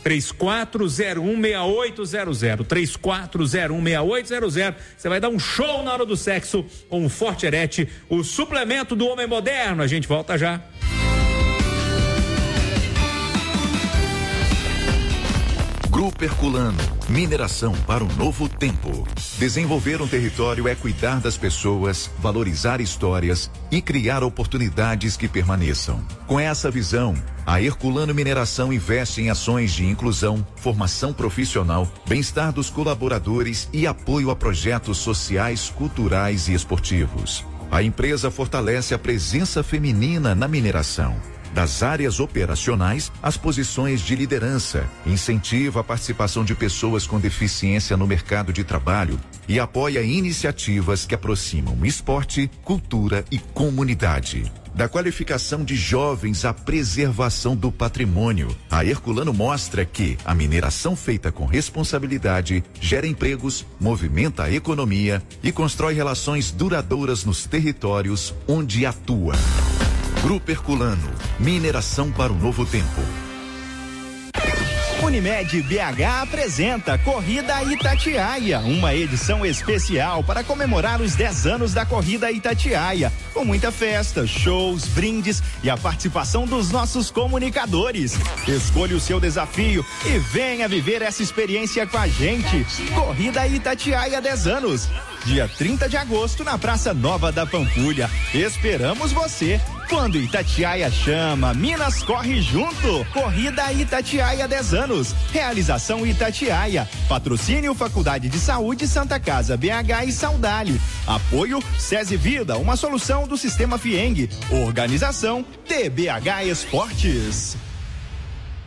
34016800, 34016800, você vai dar um show na hora do sexo com o Forte Erete, o suplemento do homem moderno. A gente volta já. Grupo Herculano, mineração para um novo tempo. Desenvolver um território é cuidar das pessoas, valorizar histórias e criar oportunidades que permaneçam. Com essa visão, a Herculano Mineração investe em ações de inclusão, formação profissional, bem-estar dos colaboradores e apoio a projetos sociais, culturais e esportivos. A empresa fortalece a presença feminina na mineração. Das áreas operacionais às posições de liderança, incentiva a participação de pessoas com deficiência no mercado de trabalho e apoia iniciativas que aproximam esporte, cultura e comunidade. Da qualificação de jovens à preservação do patrimônio, a Herculano mostra que a mineração feita com responsabilidade gera empregos, movimenta a economia e constrói relações duradouras nos territórios onde atua. Grupo Herculano, mineração para o novo tempo. Unimed BH apresenta Corrida Itatiaia, uma edição especial para comemorar os 10 anos da Corrida Itatiaia, com muita festa, shows, brindes e a participação dos nossos comunicadores. Escolha o seu desafio e venha viver essa experiência com a gente. Corrida Itatiaia 10 anos. Dia 30 de agosto na Praça Nova da Pampulha. Esperamos você. Quando Itatiaia chama, Minas corre junto. Corrida Itatiaia 10 anos. Realização Itatiaia. Patrocínio Faculdade de Saúde Santa Casa BH e Saudade. Apoio SESI Vida, uma solução do Sistema Fieng. Organização TBH Esportes.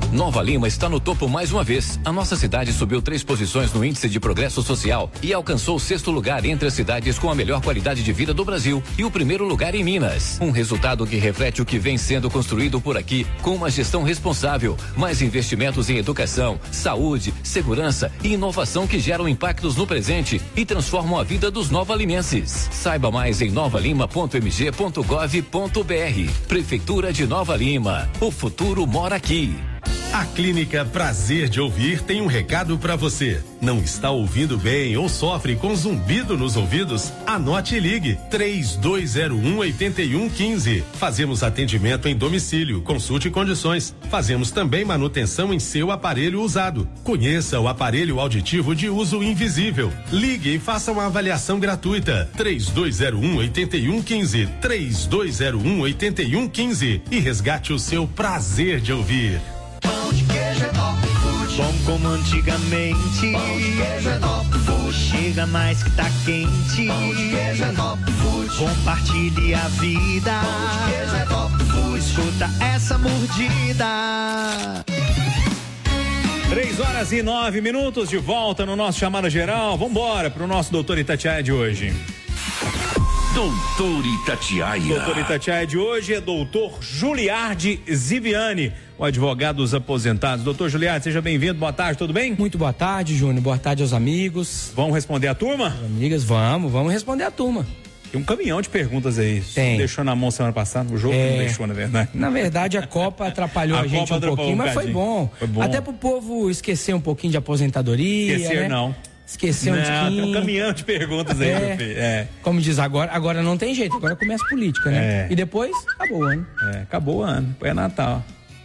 Nova Lima está no topo mais uma vez. A nossa cidade subiu 3 posições no índice de progresso social e alcançou o 6º lugar entre as cidades com a melhor qualidade de vida do Brasil e o 1º lugar em Minas. Um resultado que reflete o que vem sendo construído por aqui com uma gestão responsável, mais investimentos em educação, saúde, segurança e inovação que geram impactos no presente e transformam a vida dos novalimenses. Saiba mais em novalima.mg.gov.br. Prefeitura de Nova Lima. O futuro mora aqui. A Clínica Prazer de Ouvir tem um recado para você. Não está ouvindo bem ou sofre com zumbido nos ouvidos? Anote e ligue 3201-8115. Fazemos atendimento em domicílio, consulte condições. Fazemos também manutenção em seu aparelho usado. Conheça o aparelho auditivo de uso invisível. Ligue e faça uma avaliação gratuita. 3201-8115. 3201-8115 e resgate o seu prazer de ouvir. Pão de queijo é Top Food. Bom como antigamente. Pão de queijo é Top Food. Chega mais que tá quente. Pão de queijo é Top Food. Compartilhe a vida. Pão de queijo é Top Food. Escuta essa mordida. 3h09 de volta no nosso Chamada Geral. Vambora pro nosso Doutor Itatiaia de hoje. Doutor Itatiaia. Doutor Itatiaia de hoje é doutor Juliardi Ziviani, o advogado dos aposentados. Doutor Juliardi, seja bem-vindo, boa tarde, tudo bem? Muito boa tarde, Júnior, boa tarde aos amigos. Vamos responder a turma? Amigas, vamos responder a turma. Tem um caminhão de perguntas aí. Tem. Deixou na mão semana passada, o jogo não deixou, na verdade. Na verdade, a Copa atrapalhou a gente um pouquinho, mas foi bom. Até pro povo esquecer um pouquinho de aposentadoria. Esquecer, né? Não. Esqueceu um tiquinho. Tem um caminhão de perguntas aí, meu filho. Como diz, agora não tem jeito, agora começa a política, né? E depois, acabou o ano. Acabou o ano, depois é Natal.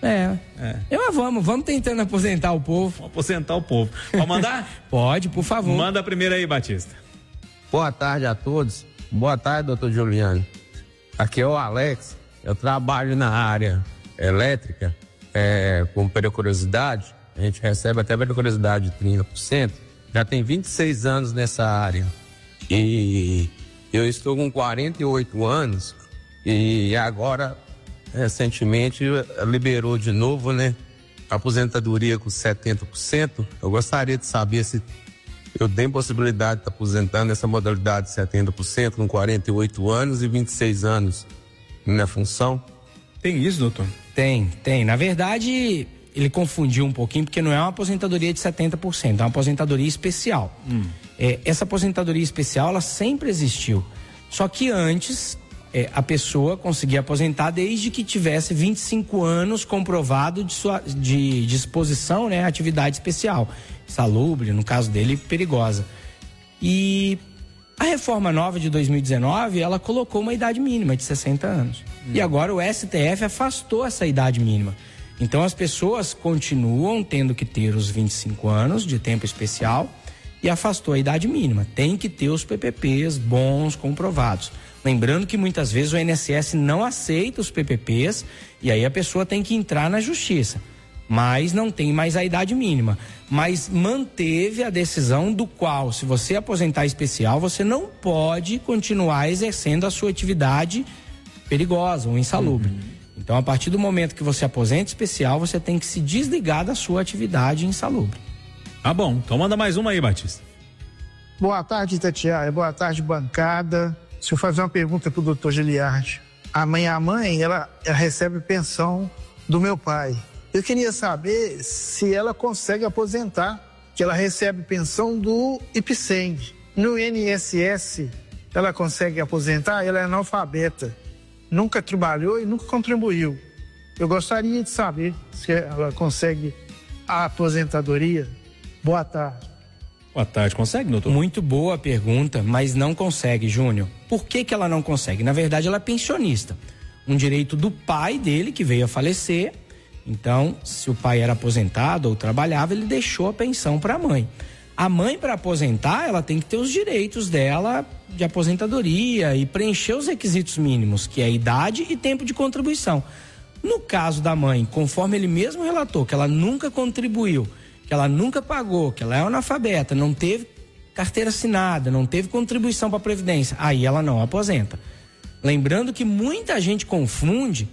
Vamos tentando aposentar o povo. Vamos aposentar o povo. Pode mandar? Pode, por favor. Manda a primeira aí, Batista. Boa tarde a todos. Boa tarde, doutor Juliano. Aqui é o Alex. Eu trabalho na área elétrica, com periculosidade. A gente recebe até periculosidade de 30%. Já tem 26 anos nessa área. E eu estou com 48 anos. E agora, recentemente, liberou de novo, né? A aposentadoria com 70%. Eu gostaria de saber se eu tenho possibilidade de estar aposentando nessa modalidade de 70% com 48 anos e 26 anos na função. Tem isso, doutor? Tem. Na verdade, ele confundiu um pouquinho, porque não é uma aposentadoria de 70%, é uma aposentadoria especial. Essa aposentadoria especial, ela sempre existiu. Só que antes, a pessoa conseguia aposentar desde que tivesse 25 anos comprovado de disposição, né, atividade especial. Salubre, no caso dele, perigosa. E a reforma nova de 2019, ela colocou uma idade mínima de 60 anos. E agora o STF afastou essa idade mínima. Então as pessoas continuam tendo que ter os 25 anos de tempo especial e afastou a idade mínima. Tem que ter os PPPs bons, comprovados. Lembrando que muitas vezes o INSS não aceita os PPPs e aí a pessoa tem que entrar na justiça. Mas não tem mais a idade mínima. Mas manteve a decisão do qual, se você aposentar especial, você não pode continuar exercendo a sua atividade perigosa ou insalubre. Então, a partir do momento que você aposenta especial, você tem que se desligar da sua atividade insalubre. Tá bom, então manda mais uma aí, Batista. Boa tarde, Itatiaia. Boa tarde, bancada. Deixa eu fazer uma pergunta pro doutor Giliardi. A mãe, ela recebe pensão do meu pai. Eu queria saber se ela consegue aposentar, que ela recebe pensão do IPSENG. No INSS, ela consegue aposentar? Ela é analfabeta. Nunca trabalhou e nunca contribuiu. Eu gostaria de saber se ela consegue a aposentadoria. Boa tarde. Boa tarde, consegue, doutor? Muito boa pergunta, mas não consegue, Júnior. Por que ela não consegue? Na verdade, ela é pensionista. Um direito do pai dele, que veio a falecer. Então, se o pai era aposentado ou trabalhava, ele deixou a pensão para a mãe. A mãe, para aposentar, ela tem que ter os direitos dela de aposentadoria e preencher os requisitos mínimos, que é idade e tempo de contribuição. No caso da mãe, conforme ele mesmo relatou, que ela nunca contribuiu, que ela nunca pagou, que ela é analfabeta, não teve carteira assinada, não teve contribuição para a Previdência, aí ela não aposenta. Lembrando que muita gente confunde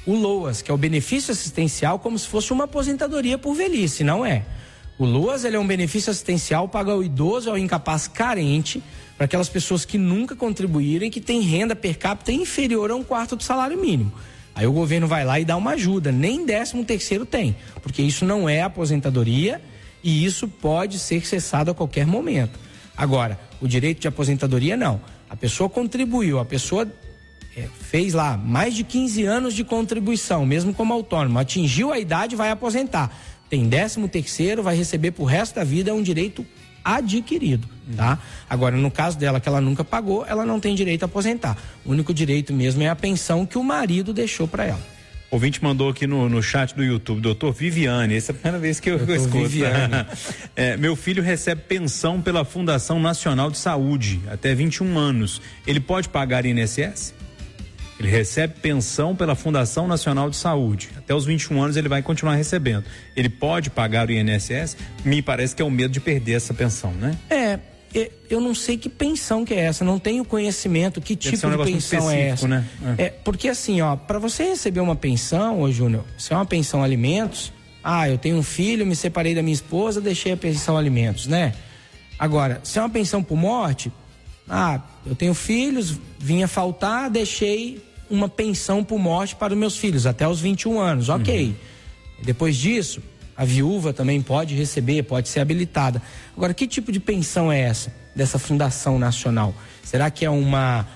o LOAS, que é o benefício assistencial, como se fosse uma aposentadoria por velhice, não é. O LOAS, ele é um benefício assistencial pago ao idoso ou ao incapaz carente, para aquelas pessoas que nunca contribuíram e que têm renda per capita inferior a 1/4 do salário mínimo. Aí o governo vai lá e dá uma ajuda, nem 13º tem, porque isso não é aposentadoria e isso pode ser cessado a qualquer momento. Agora, o direito de aposentadoria não. A pessoa contribuiu, a pessoa fez lá mais de 15 anos de contribuição, mesmo como autônomo, atingiu a idade, vai aposentar. Tem 13º, vai receber pro resto da vida, é um direito adquirido, tá? Agora, no caso dela, que ela nunca pagou, ela não tem direito a aposentar. O único direito mesmo é a pensão que o marido deixou para ela. O ouvinte mandou aqui no chat do YouTube, doutor Viviane, essa é a primeira vez que eu escuto. Viviane. Meu filho recebe pensão pela Fundação Nacional de Saúde, até 21 anos. Ele pode pagar INSS? Ele recebe pensão pela Fundação Nacional de Saúde. Até os 21 anos ele vai continuar recebendo. Ele pode pagar o INSS? Me parece que é o medo de perder essa pensão, né? Eu não sei que pensão que é essa, não tenho conhecimento que tipo de pensão é essa. Né? Porque assim, para você receber uma pensão, ô Júnior, se é uma pensão alimentos, eu tenho um filho, me separei da minha esposa, deixei a pensão alimentos, né? Agora, se é uma pensão por morte, eu tenho filhos, vinha faltar, deixei uma pensão por morte para os meus filhos, até os 21 anos, ok. Depois disso, a viúva também pode receber, pode ser habilitada. Agora, que tipo de pensão é essa, dessa Fundação Nacional? Será que é um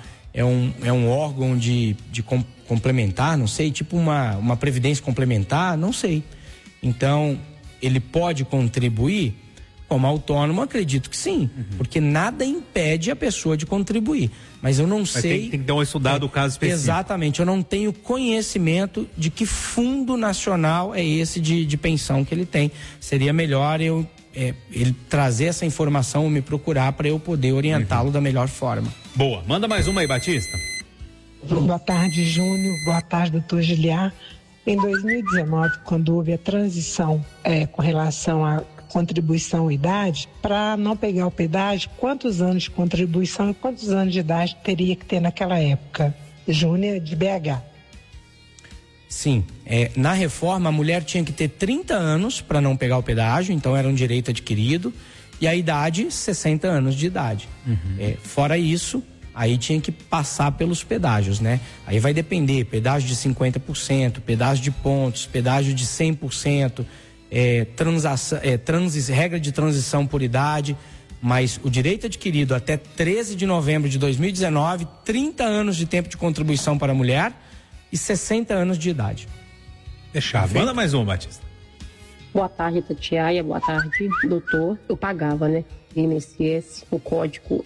órgão de complementar, não sei, tipo uma previdência complementar, não sei. Então, ele pode contribuir? Como autônomo, acredito que sim, porque nada impede a pessoa de contribuir. Mas eu não sei. Tem que dar uma estudada do caso específico. Exatamente, eu não tenho conhecimento de que fundo nacional é esse de pensão que ele tem. Seria melhor ele trazer essa informação ou me procurar para eu poder orientá-lo da melhor forma. Boa, manda mais uma aí, Batista. Boa tarde, Júnior. Boa tarde, doutor Giliar. Em 2019, quando houve a transição com relação a contribuição e idade, para não pegar o pedágio, quantos anos de contribuição e quantos anos de idade teria que ter naquela época? Júnior, de BH. Sim, na reforma a mulher tinha que ter 30 anos para não pegar o pedágio, então era um direito adquirido, e a idade, 60 anos de idade. Fora isso, aí tinha que passar pelos pedágios, né? Aí vai depender, pedágio de 50%, pedágio de pontos, pedágio de 100%, regra de transição por idade, mas o direito adquirido até 13 de novembro de 2019, 30 anos de tempo de contribuição para a mulher e 60 anos de idade. Fechado. Manda mais um, Batista. Boa tarde, Tatiaia. Boa tarde, doutor. Eu pagava, né? INSS, o código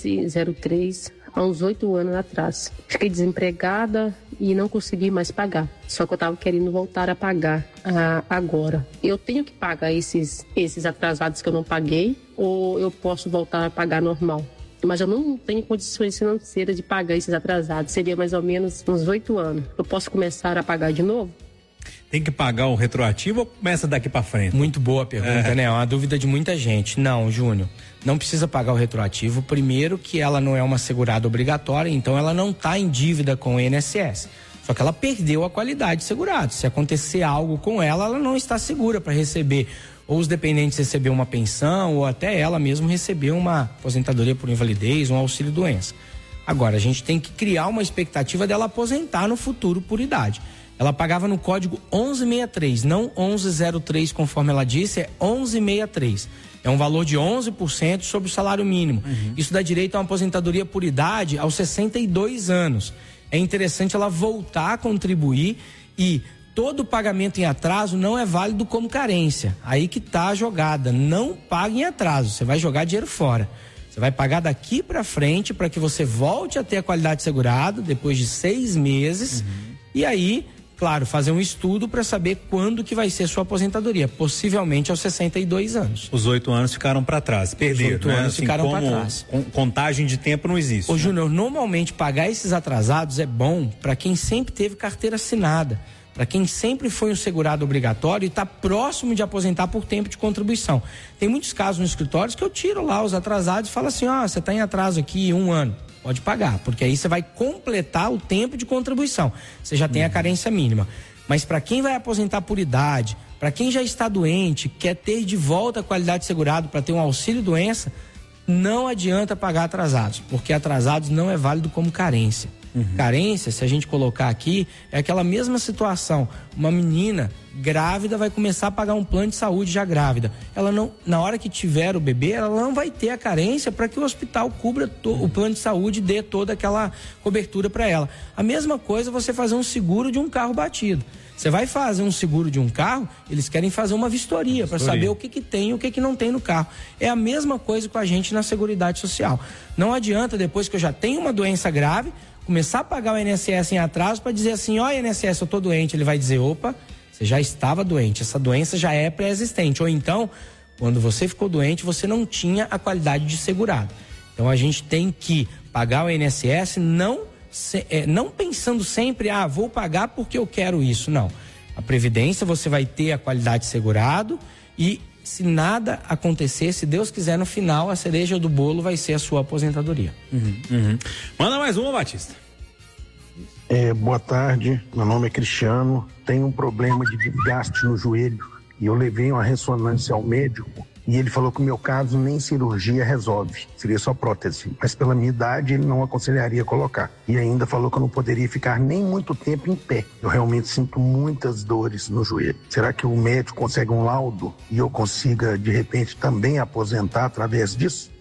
1103, há uns 8 anos atrás. Fiquei desempregada e não consegui mais pagar. Só que eu estava querendo voltar a pagar agora. Eu tenho que pagar esses atrasados que eu não paguei ou eu posso voltar a pagar normal? Mas eu não tenho condições financeiras de pagar esses atrasados. Seria mais ou menos uns 8 anos. Eu posso começar a pagar de novo? Tem que pagar o retroativo ou começa daqui para frente? Muito boa a pergunta, né? É uma dúvida de muita gente. Não, Júnior, não precisa pagar o retroativo. Primeiro que ela não é uma segurada obrigatória, então ela não está em dívida com o INSS. Só que ela perdeu a qualidade de segurado. Se acontecer algo com ela, ela não está segura para receber ou os dependentes receber uma pensão ou até ela mesma receber uma aposentadoria por invalidez, um auxílio-doença. Agora, a gente tem que criar uma expectativa dela aposentar no futuro por idade. Ela pagava no código 1163, não 1103, conforme ela disse, é 1163. É um valor de 11% sobre o salário mínimo. Isso dá direito a uma aposentadoria por idade aos 62 anos. É interessante ela voltar a contribuir e todo pagamento em atraso não é válido como carência. Aí que tá a jogada. Não pague em atraso, você vai jogar dinheiro fora. Você vai pagar daqui para frente para que você volte a ter a qualidade de segurado depois de 6 meses. E aí, claro, fazer um estudo para saber quando que vai ser sua aposentadoria, possivelmente aos 62 anos. Os 8 anos ficaram para trás, perderam. Os 8 anos ficaram para trás. Contagem de tempo não existe. Ô, Júnior, normalmente pagar esses atrasados é bom para quem sempre teve carteira assinada, para quem sempre foi um segurado obrigatório e está próximo de aposentar por tempo de contribuição. Tem muitos casos nos escritórios que eu tiro lá os atrasados e falo assim, você está em atraso aqui 1 ano. pode pagar, porque aí você vai completar o tempo de contribuição. Você já tem a carência mínima. Mas para quem vai aposentar por idade, para quem já está doente, quer ter de volta a qualidade de segurado para ter um auxílio-doença, não adianta pagar atrasados, porque atrasados não é válido como carência. Carência, se a gente colocar aqui, é aquela mesma situação. Uma menina grávida vai começar a pagar um plano de saúde já grávida. Ela não, na hora que tiver o bebê, ela não vai ter a carência para que o hospital cubra o plano de saúde e dê toda aquela cobertura para ela. A mesma coisa você fazer um seguro de um carro batido. Você vai fazer um seguro de um carro, eles querem fazer uma vistoria para saber o que tem e o que não tem no carro. É a mesma coisa com a gente na Seguridade Social. Não adianta, depois que eu já tenho uma doença grave, começar a pagar o INSS em atraso para dizer assim, ó, INSS, eu tô doente. Ele vai dizer, opa, você já estava doente, essa doença já é pré-existente. Ou então, quando você ficou doente, você não tinha a qualidade de segurado. Então a gente tem que pagar o INSS não pensando sempre, vou pagar porque eu quero isso. Não. A Previdência, você vai ter a qualidade de segurado e se nada acontecer, se Deus quiser, no final, a cereja do bolo vai ser a sua aposentadoria. Manda mais uma, Batista. Boa tarde, meu nome é Cristiano, tenho um problema de desgaste no joelho e eu levei uma ressonância ao médico e ele falou que o meu caso nem cirurgia resolve, seria só prótese, mas pela minha idade ele não aconselharia colocar. E ainda falou que eu não poderia ficar nem muito tempo em pé. Eu realmente sinto muitas dores no joelho. Será que o médico consegue um laudo e eu consiga, de repente, também aposentar através disso?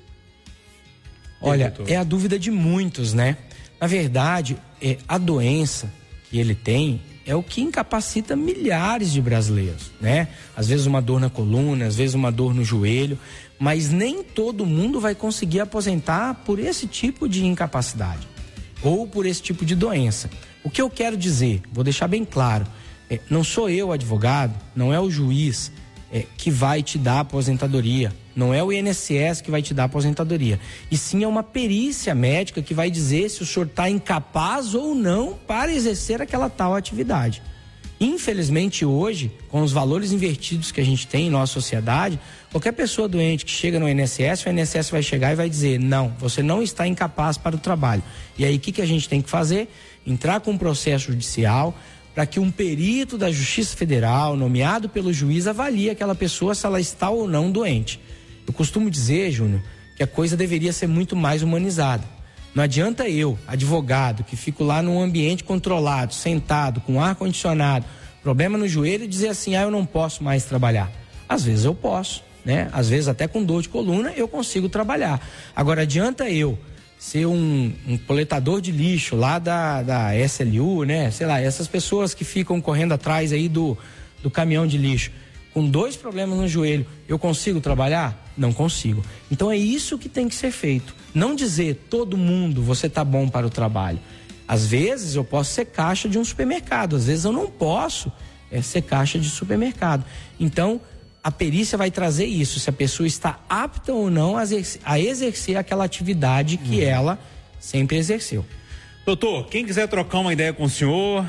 Olha, é a dúvida de muitos, né? Na verdade, a doença que ele tem é o que incapacita milhares de brasileiros, né? Às vezes uma dor na coluna, às vezes uma dor no joelho, mas nem todo mundo vai conseguir aposentar por esse tipo de incapacidade ou por esse tipo de doença. O que eu quero dizer, vou deixar bem claro, não sou eu advogado, não é o juiz que vai te dar aposentadoria, não é o INSS que vai te dar aposentadoria, e sim é uma perícia médica que vai dizer se o senhor está incapaz ou não para exercer aquela tal atividade. Infelizmente hoje, com os valores invertidos que a gente tem em nossa sociedade, qualquer pessoa doente que chega no INSS, o INSS vai chegar e vai dizer, não, você não está incapaz para o trabalho. E aí o que a gente tem que fazer? Entrar com um processo judicial para que um perito da Justiça Federal, nomeado pelo juiz, avalie aquela pessoa se ela está ou não doente. Eu costumo dizer, Júnior, que a coisa deveria ser muito mais humanizada. Não adianta eu, advogado, que fico lá num ambiente controlado, sentado, com ar-condicionado, problema no joelho, e dizer assim, eu não posso mais trabalhar. Às vezes eu posso, né? Às vezes até com dor de coluna eu consigo trabalhar. Agora, adianta eu ser um coletador de lixo lá da SLU, né? Sei lá, essas pessoas que ficam correndo atrás aí do caminhão de lixo. Com 2 problemas no joelho, eu consigo trabalhar? Não consigo. Então é isso que tem que ser feito. Não dizer, todo mundo, você tá bom para o trabalho. Às vezes eu posso ser caixa de um supermercado, às vezes eu não posso ser caixa de supermercado. Então, a perícia vai trazer isso, se a pessoa está apta ou não a exercer aquela atividade que ela sempre exerceu. Doutor, quem quiser trocar uma ideia com o senhor,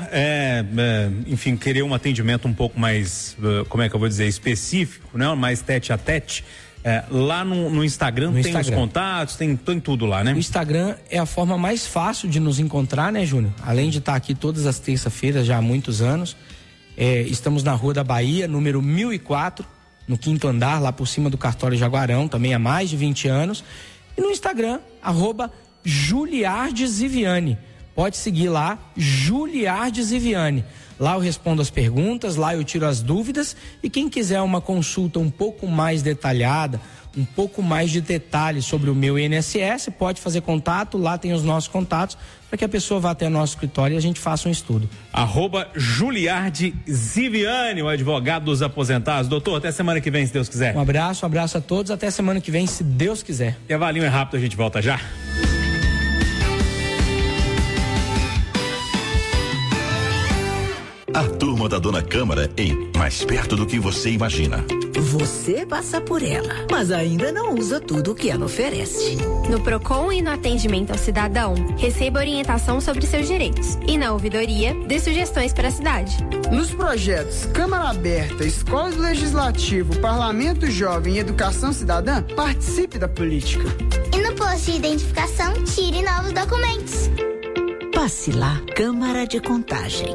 enfim, querer um atendimento um pouco mais, como é que eu vou dizer, específico, né? Mais tete a tete, lá no Instagram tem os contatos, tem tudo lá, né? O Instagram é a forma mais fácil de nos encontrar, né, Júnior? Além de estar aqui todas as terças-feiras já há muitos anos, estamos na Rua da Bahia, número 1004, no 5º andar, lá por cima do cartório Jaguarão, também há mais de 20 anos. E no Instagram, @JuliardeZiviani. Pode seguir lá, JuliardeZiviani. Lá eu respondo as perguntas, lá eu tiro as dúvidas, e quem quiser uma consulta um pouco mais detalhada, um pouco mais de detalhes sobre o meu INSS, pode fazer contato, lá tem os nossos contatos, para que a pessoa vá até o nosso escritório e a gente faça um estudo. @JuliardeZiviani, o advogado dos aposentados. Doutor, até semana que vem, se Deus quiser. Um abraço a todos, até semana que vem, se Deus quiser. Intervalinho é rápido, a gente volta já. A turma da Dona Câmara em Mais Perto do que Você Imagina. Você passa por ela, mas ainda não usa tudo o que ela oferece. No Procon e no atendimento ao cidadão, receba orientação sobre seus direitos. E na ouvidoria, dê sugestões para a cidade. Nos projetos Câmara Aberta, Escola do Legislativo, Parlamento Jovem e Educação Cidadã, participe da política. E no posto de identificação, tire novos documentos. Passe lá, Câmara de Contagem.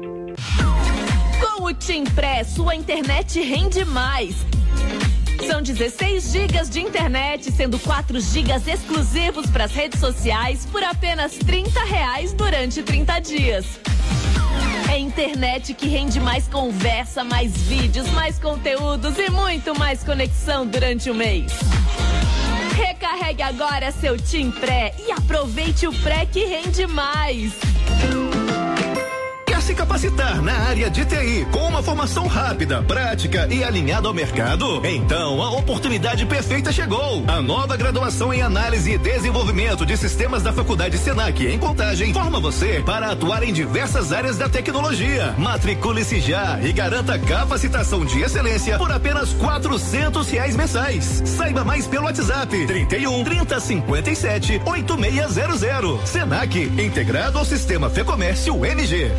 Com o TIM Pré, sua internet rende mais. São 16 gigas de internet, sendo 4 gigas exclusivos para as redes sociais por apenas R$30 durante 30 dias. É internet que rende mais conversa, mais vídeos, mais conteúdos e muito mais conexão durante o mês. Recarregue agora seu TIM Pré e aproveite o Pré que rende mais. Quer se capacitar na área de TI com uma formação rápida, prática e alinhada ao mercado? Então a oportunidade perfeita chegou. A nova graduação em Análise e Desenvolvimento de Sistemas da Faculdade Senac em Contagem forma você para atuar em diversas áreas da tecnologia. Matricule-se já e garanta capacitação de excelência por apenas R$400 mensais. Saiba mais pelo WhatsApp 31 30 57 8600. Senac, integrado ao Sistema Fecomércio MG.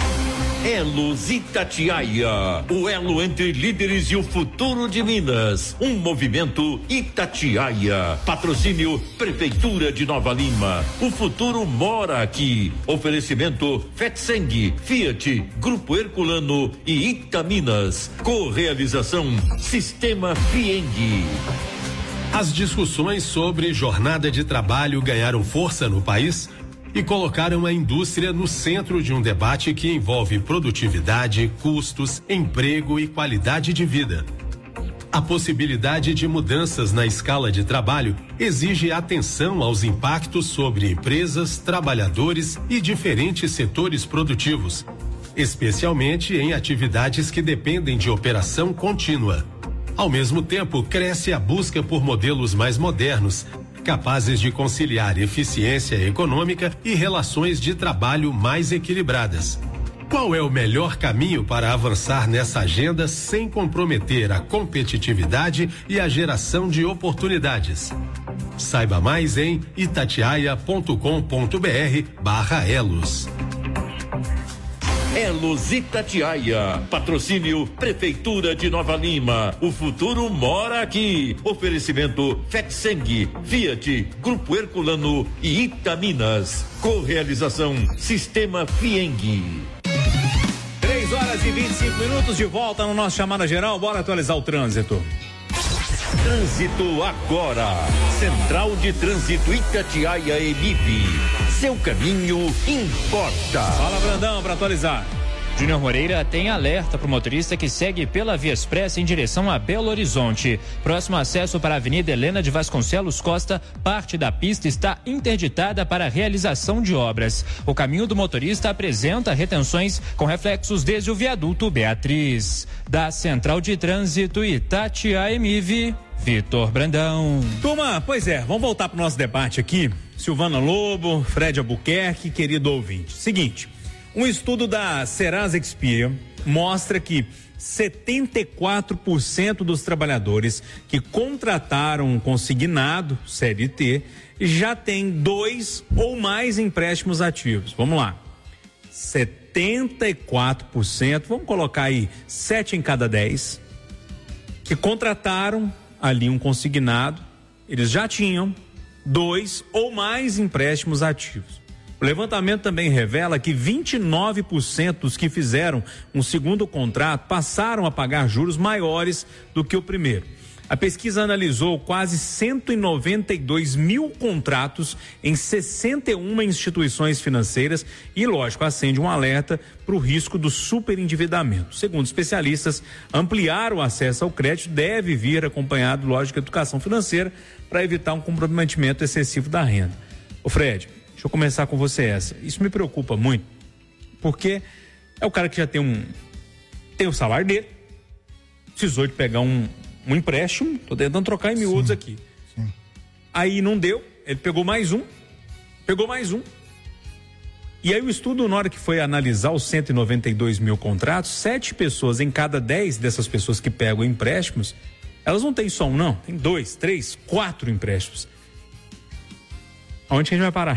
Elos Itatiaia, o elo entre líderes e o futuro de Minas. Um movimento Itatiaia. Patrocínio Prefeitura de Nova Lima. O futuro mora aqui. Oferecimento Fetseng, Fiat, Grupo Herculano e Itaminas. Correalização Sistema Fieng. As discussões sobre jornada de trabalho ganharam força no país e colocaram a indústria no centro de um debate que envolve produtividade, custos, emprego e qualidade de vida. A possibilidade de mudanças na escala de trabalho exige atenção aos impactos sobre empresas, trabalhadores e diferentes setores produtivos, especialmente em atividades que dependem de operação contínua. Ao mesmo tempo, cresce a busca por modelos mais modernos, capazes de conciliar eficiência econômica e relações de trabalho mais equilibradas. Qual é o melhor caminho para avançar nessa agenda sem comprometer a competitividade e a geração de oportunidades? Saiba mais em itatiaia.com.br/elos. Elos Itatiaia, patrocínio Prefeitura de Nova Lima. O futuro mora aqui. Oferecimento Fetseng, Fiat, Grupo Herculano e Itaminas. Correalização Sistema Fieng. 3h25 de volta no nosso Chamada Geral. Bora atualizar o trânsito. Trânsito agora. Central de Trânsito Itatiaia EMIB. Seu caminho importa. Fala, Brandão, para atualizar. Júnior Moreira tem alerta para o motorista que segue pela Via Expressa em direção a Belo Horizonte. Próximo acesso para a Avenida Helena de Vasconcelos Costa, parte da pista está interditada para a realização de obras. O caminho do motorista apresenta retenções com reflexos desde o viaduto Beatriz. Da Central de Trânsito Itatiaia EMIV, Vitor Brandão. Turma, pois é, vamos voltar para o nosso debate aqui. Silvana Lobo, Fred Albuquerque, querido ouvinte. Seguinte, um estudo da Serasa Experian mostra que 74% dos trabalhadores que contrataram um consignado, CLT, já tem 2 ou mais empréstimos ativos. Vamos lá. 74%, vamos colocar aí 7 em cada 10, que contrataram ali um consignado, eles já tinham 2 ou mais empréstimos ativos. O levantamento também revela que 29% dos que fizeram um segundo contrato passaram a pagar juros maiores do que o primeiro. A pesquisa analisou quase 192 mil contratos em 61 instituições financeiras e, lógico, acende um alerta para o risco do superendividamento. Segundo especialistas, ampliar o acesso ao crédito deve vir acompanhado, lógico, de educação financeira para evitar um comprometimento excessivo da renda. Ô Fred, deixa eu começar com você essa. Isso me preocupa muito, porque é o cara que já tem o salário dele, precisou de pegar um empréstimo, tô tentando trocar em miúdos aqui. Sim. Aí não deu, ele pegou mais um. E aí o estudo, na hora que foi analisar os 192 mil contratos, 7 pessoas em cada 10 dessas pessoas que pegam empréstimos, elas não têm só um, não, tem 2, 3, 4 empréstimos. Aonde que a gente vai parar?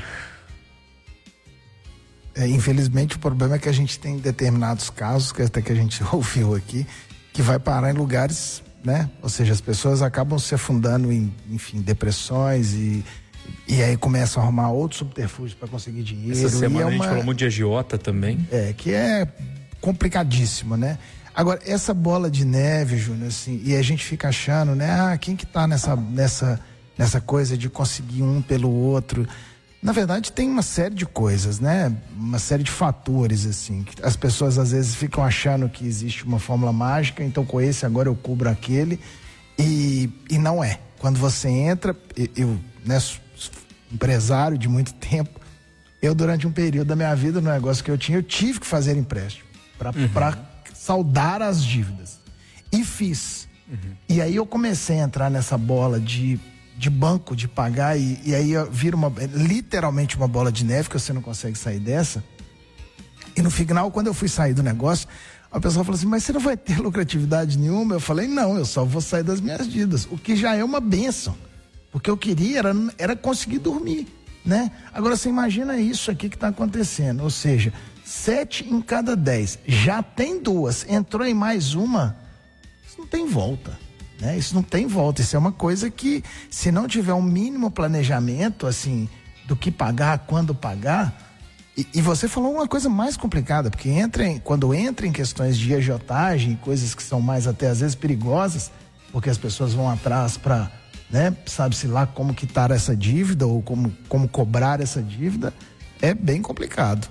Infelizmente o problema é que a gente tem determinados casos, que até que a gente ouviu aqui, que vai parar em lugares, né? Ou seja, as pessoas acabam se afundando em, enfim, depressões e E aí começam a arrumar outros subterfúgios para conseguir dinheiro. Essa semana a gente falou muito de agiota também. Que é complicadíssimo, né? Agora, essa bola de neve, Júnior, assim, e a gente fica achando, né? Quem que tá nessa coisa de conseguir um pelo outro? Na verdade, tem uma série de coisas, né? Uma série de fatores, assim. Que as pessoas, às vezes, ficam achando que existe uma fórmula mágica, então com esse agora eu cubro aquele. E não é. Quando você entra, eu, né, empresário de muito tempo, eu, durante um período da minha vida, no negócio que eu tinha, eu tive que fazer empréstimo para saldar as dívidas. E fiz. E aí eu comecei a entrar nessa bola de banco, de pagar, e aí vira literalmente uma bola de neve, que você não consegue sair dessa. E no final, quando eu fui sair do negócio, a pessoa falou assim, mas você não vai ter lucratividade nenhuma? Eu falei, não, eu só vou sair das minhas dívidas, o que já é uma bênção. Porque eu queria era conseguir dormir, né? Agora você imagina isso aqui que está acontecendo, ou seja, 7 em cada 10, já tem 2, entrou em mais uma, isso não tem volta, né? Isso não tem volta, isso é uma coisa que, se não tiver um mínimo planejamento, assim, do que pagar, quando pagar, e você falou uma coisa mais complicada, porque quando entra em questões de agiotagem, coisas que são mais até às vezes perigosas, porque as pessoas vão atrás para, né, sabe-se lá como quitar essa dívida ou como cobrar essa dívida, é bem complicado.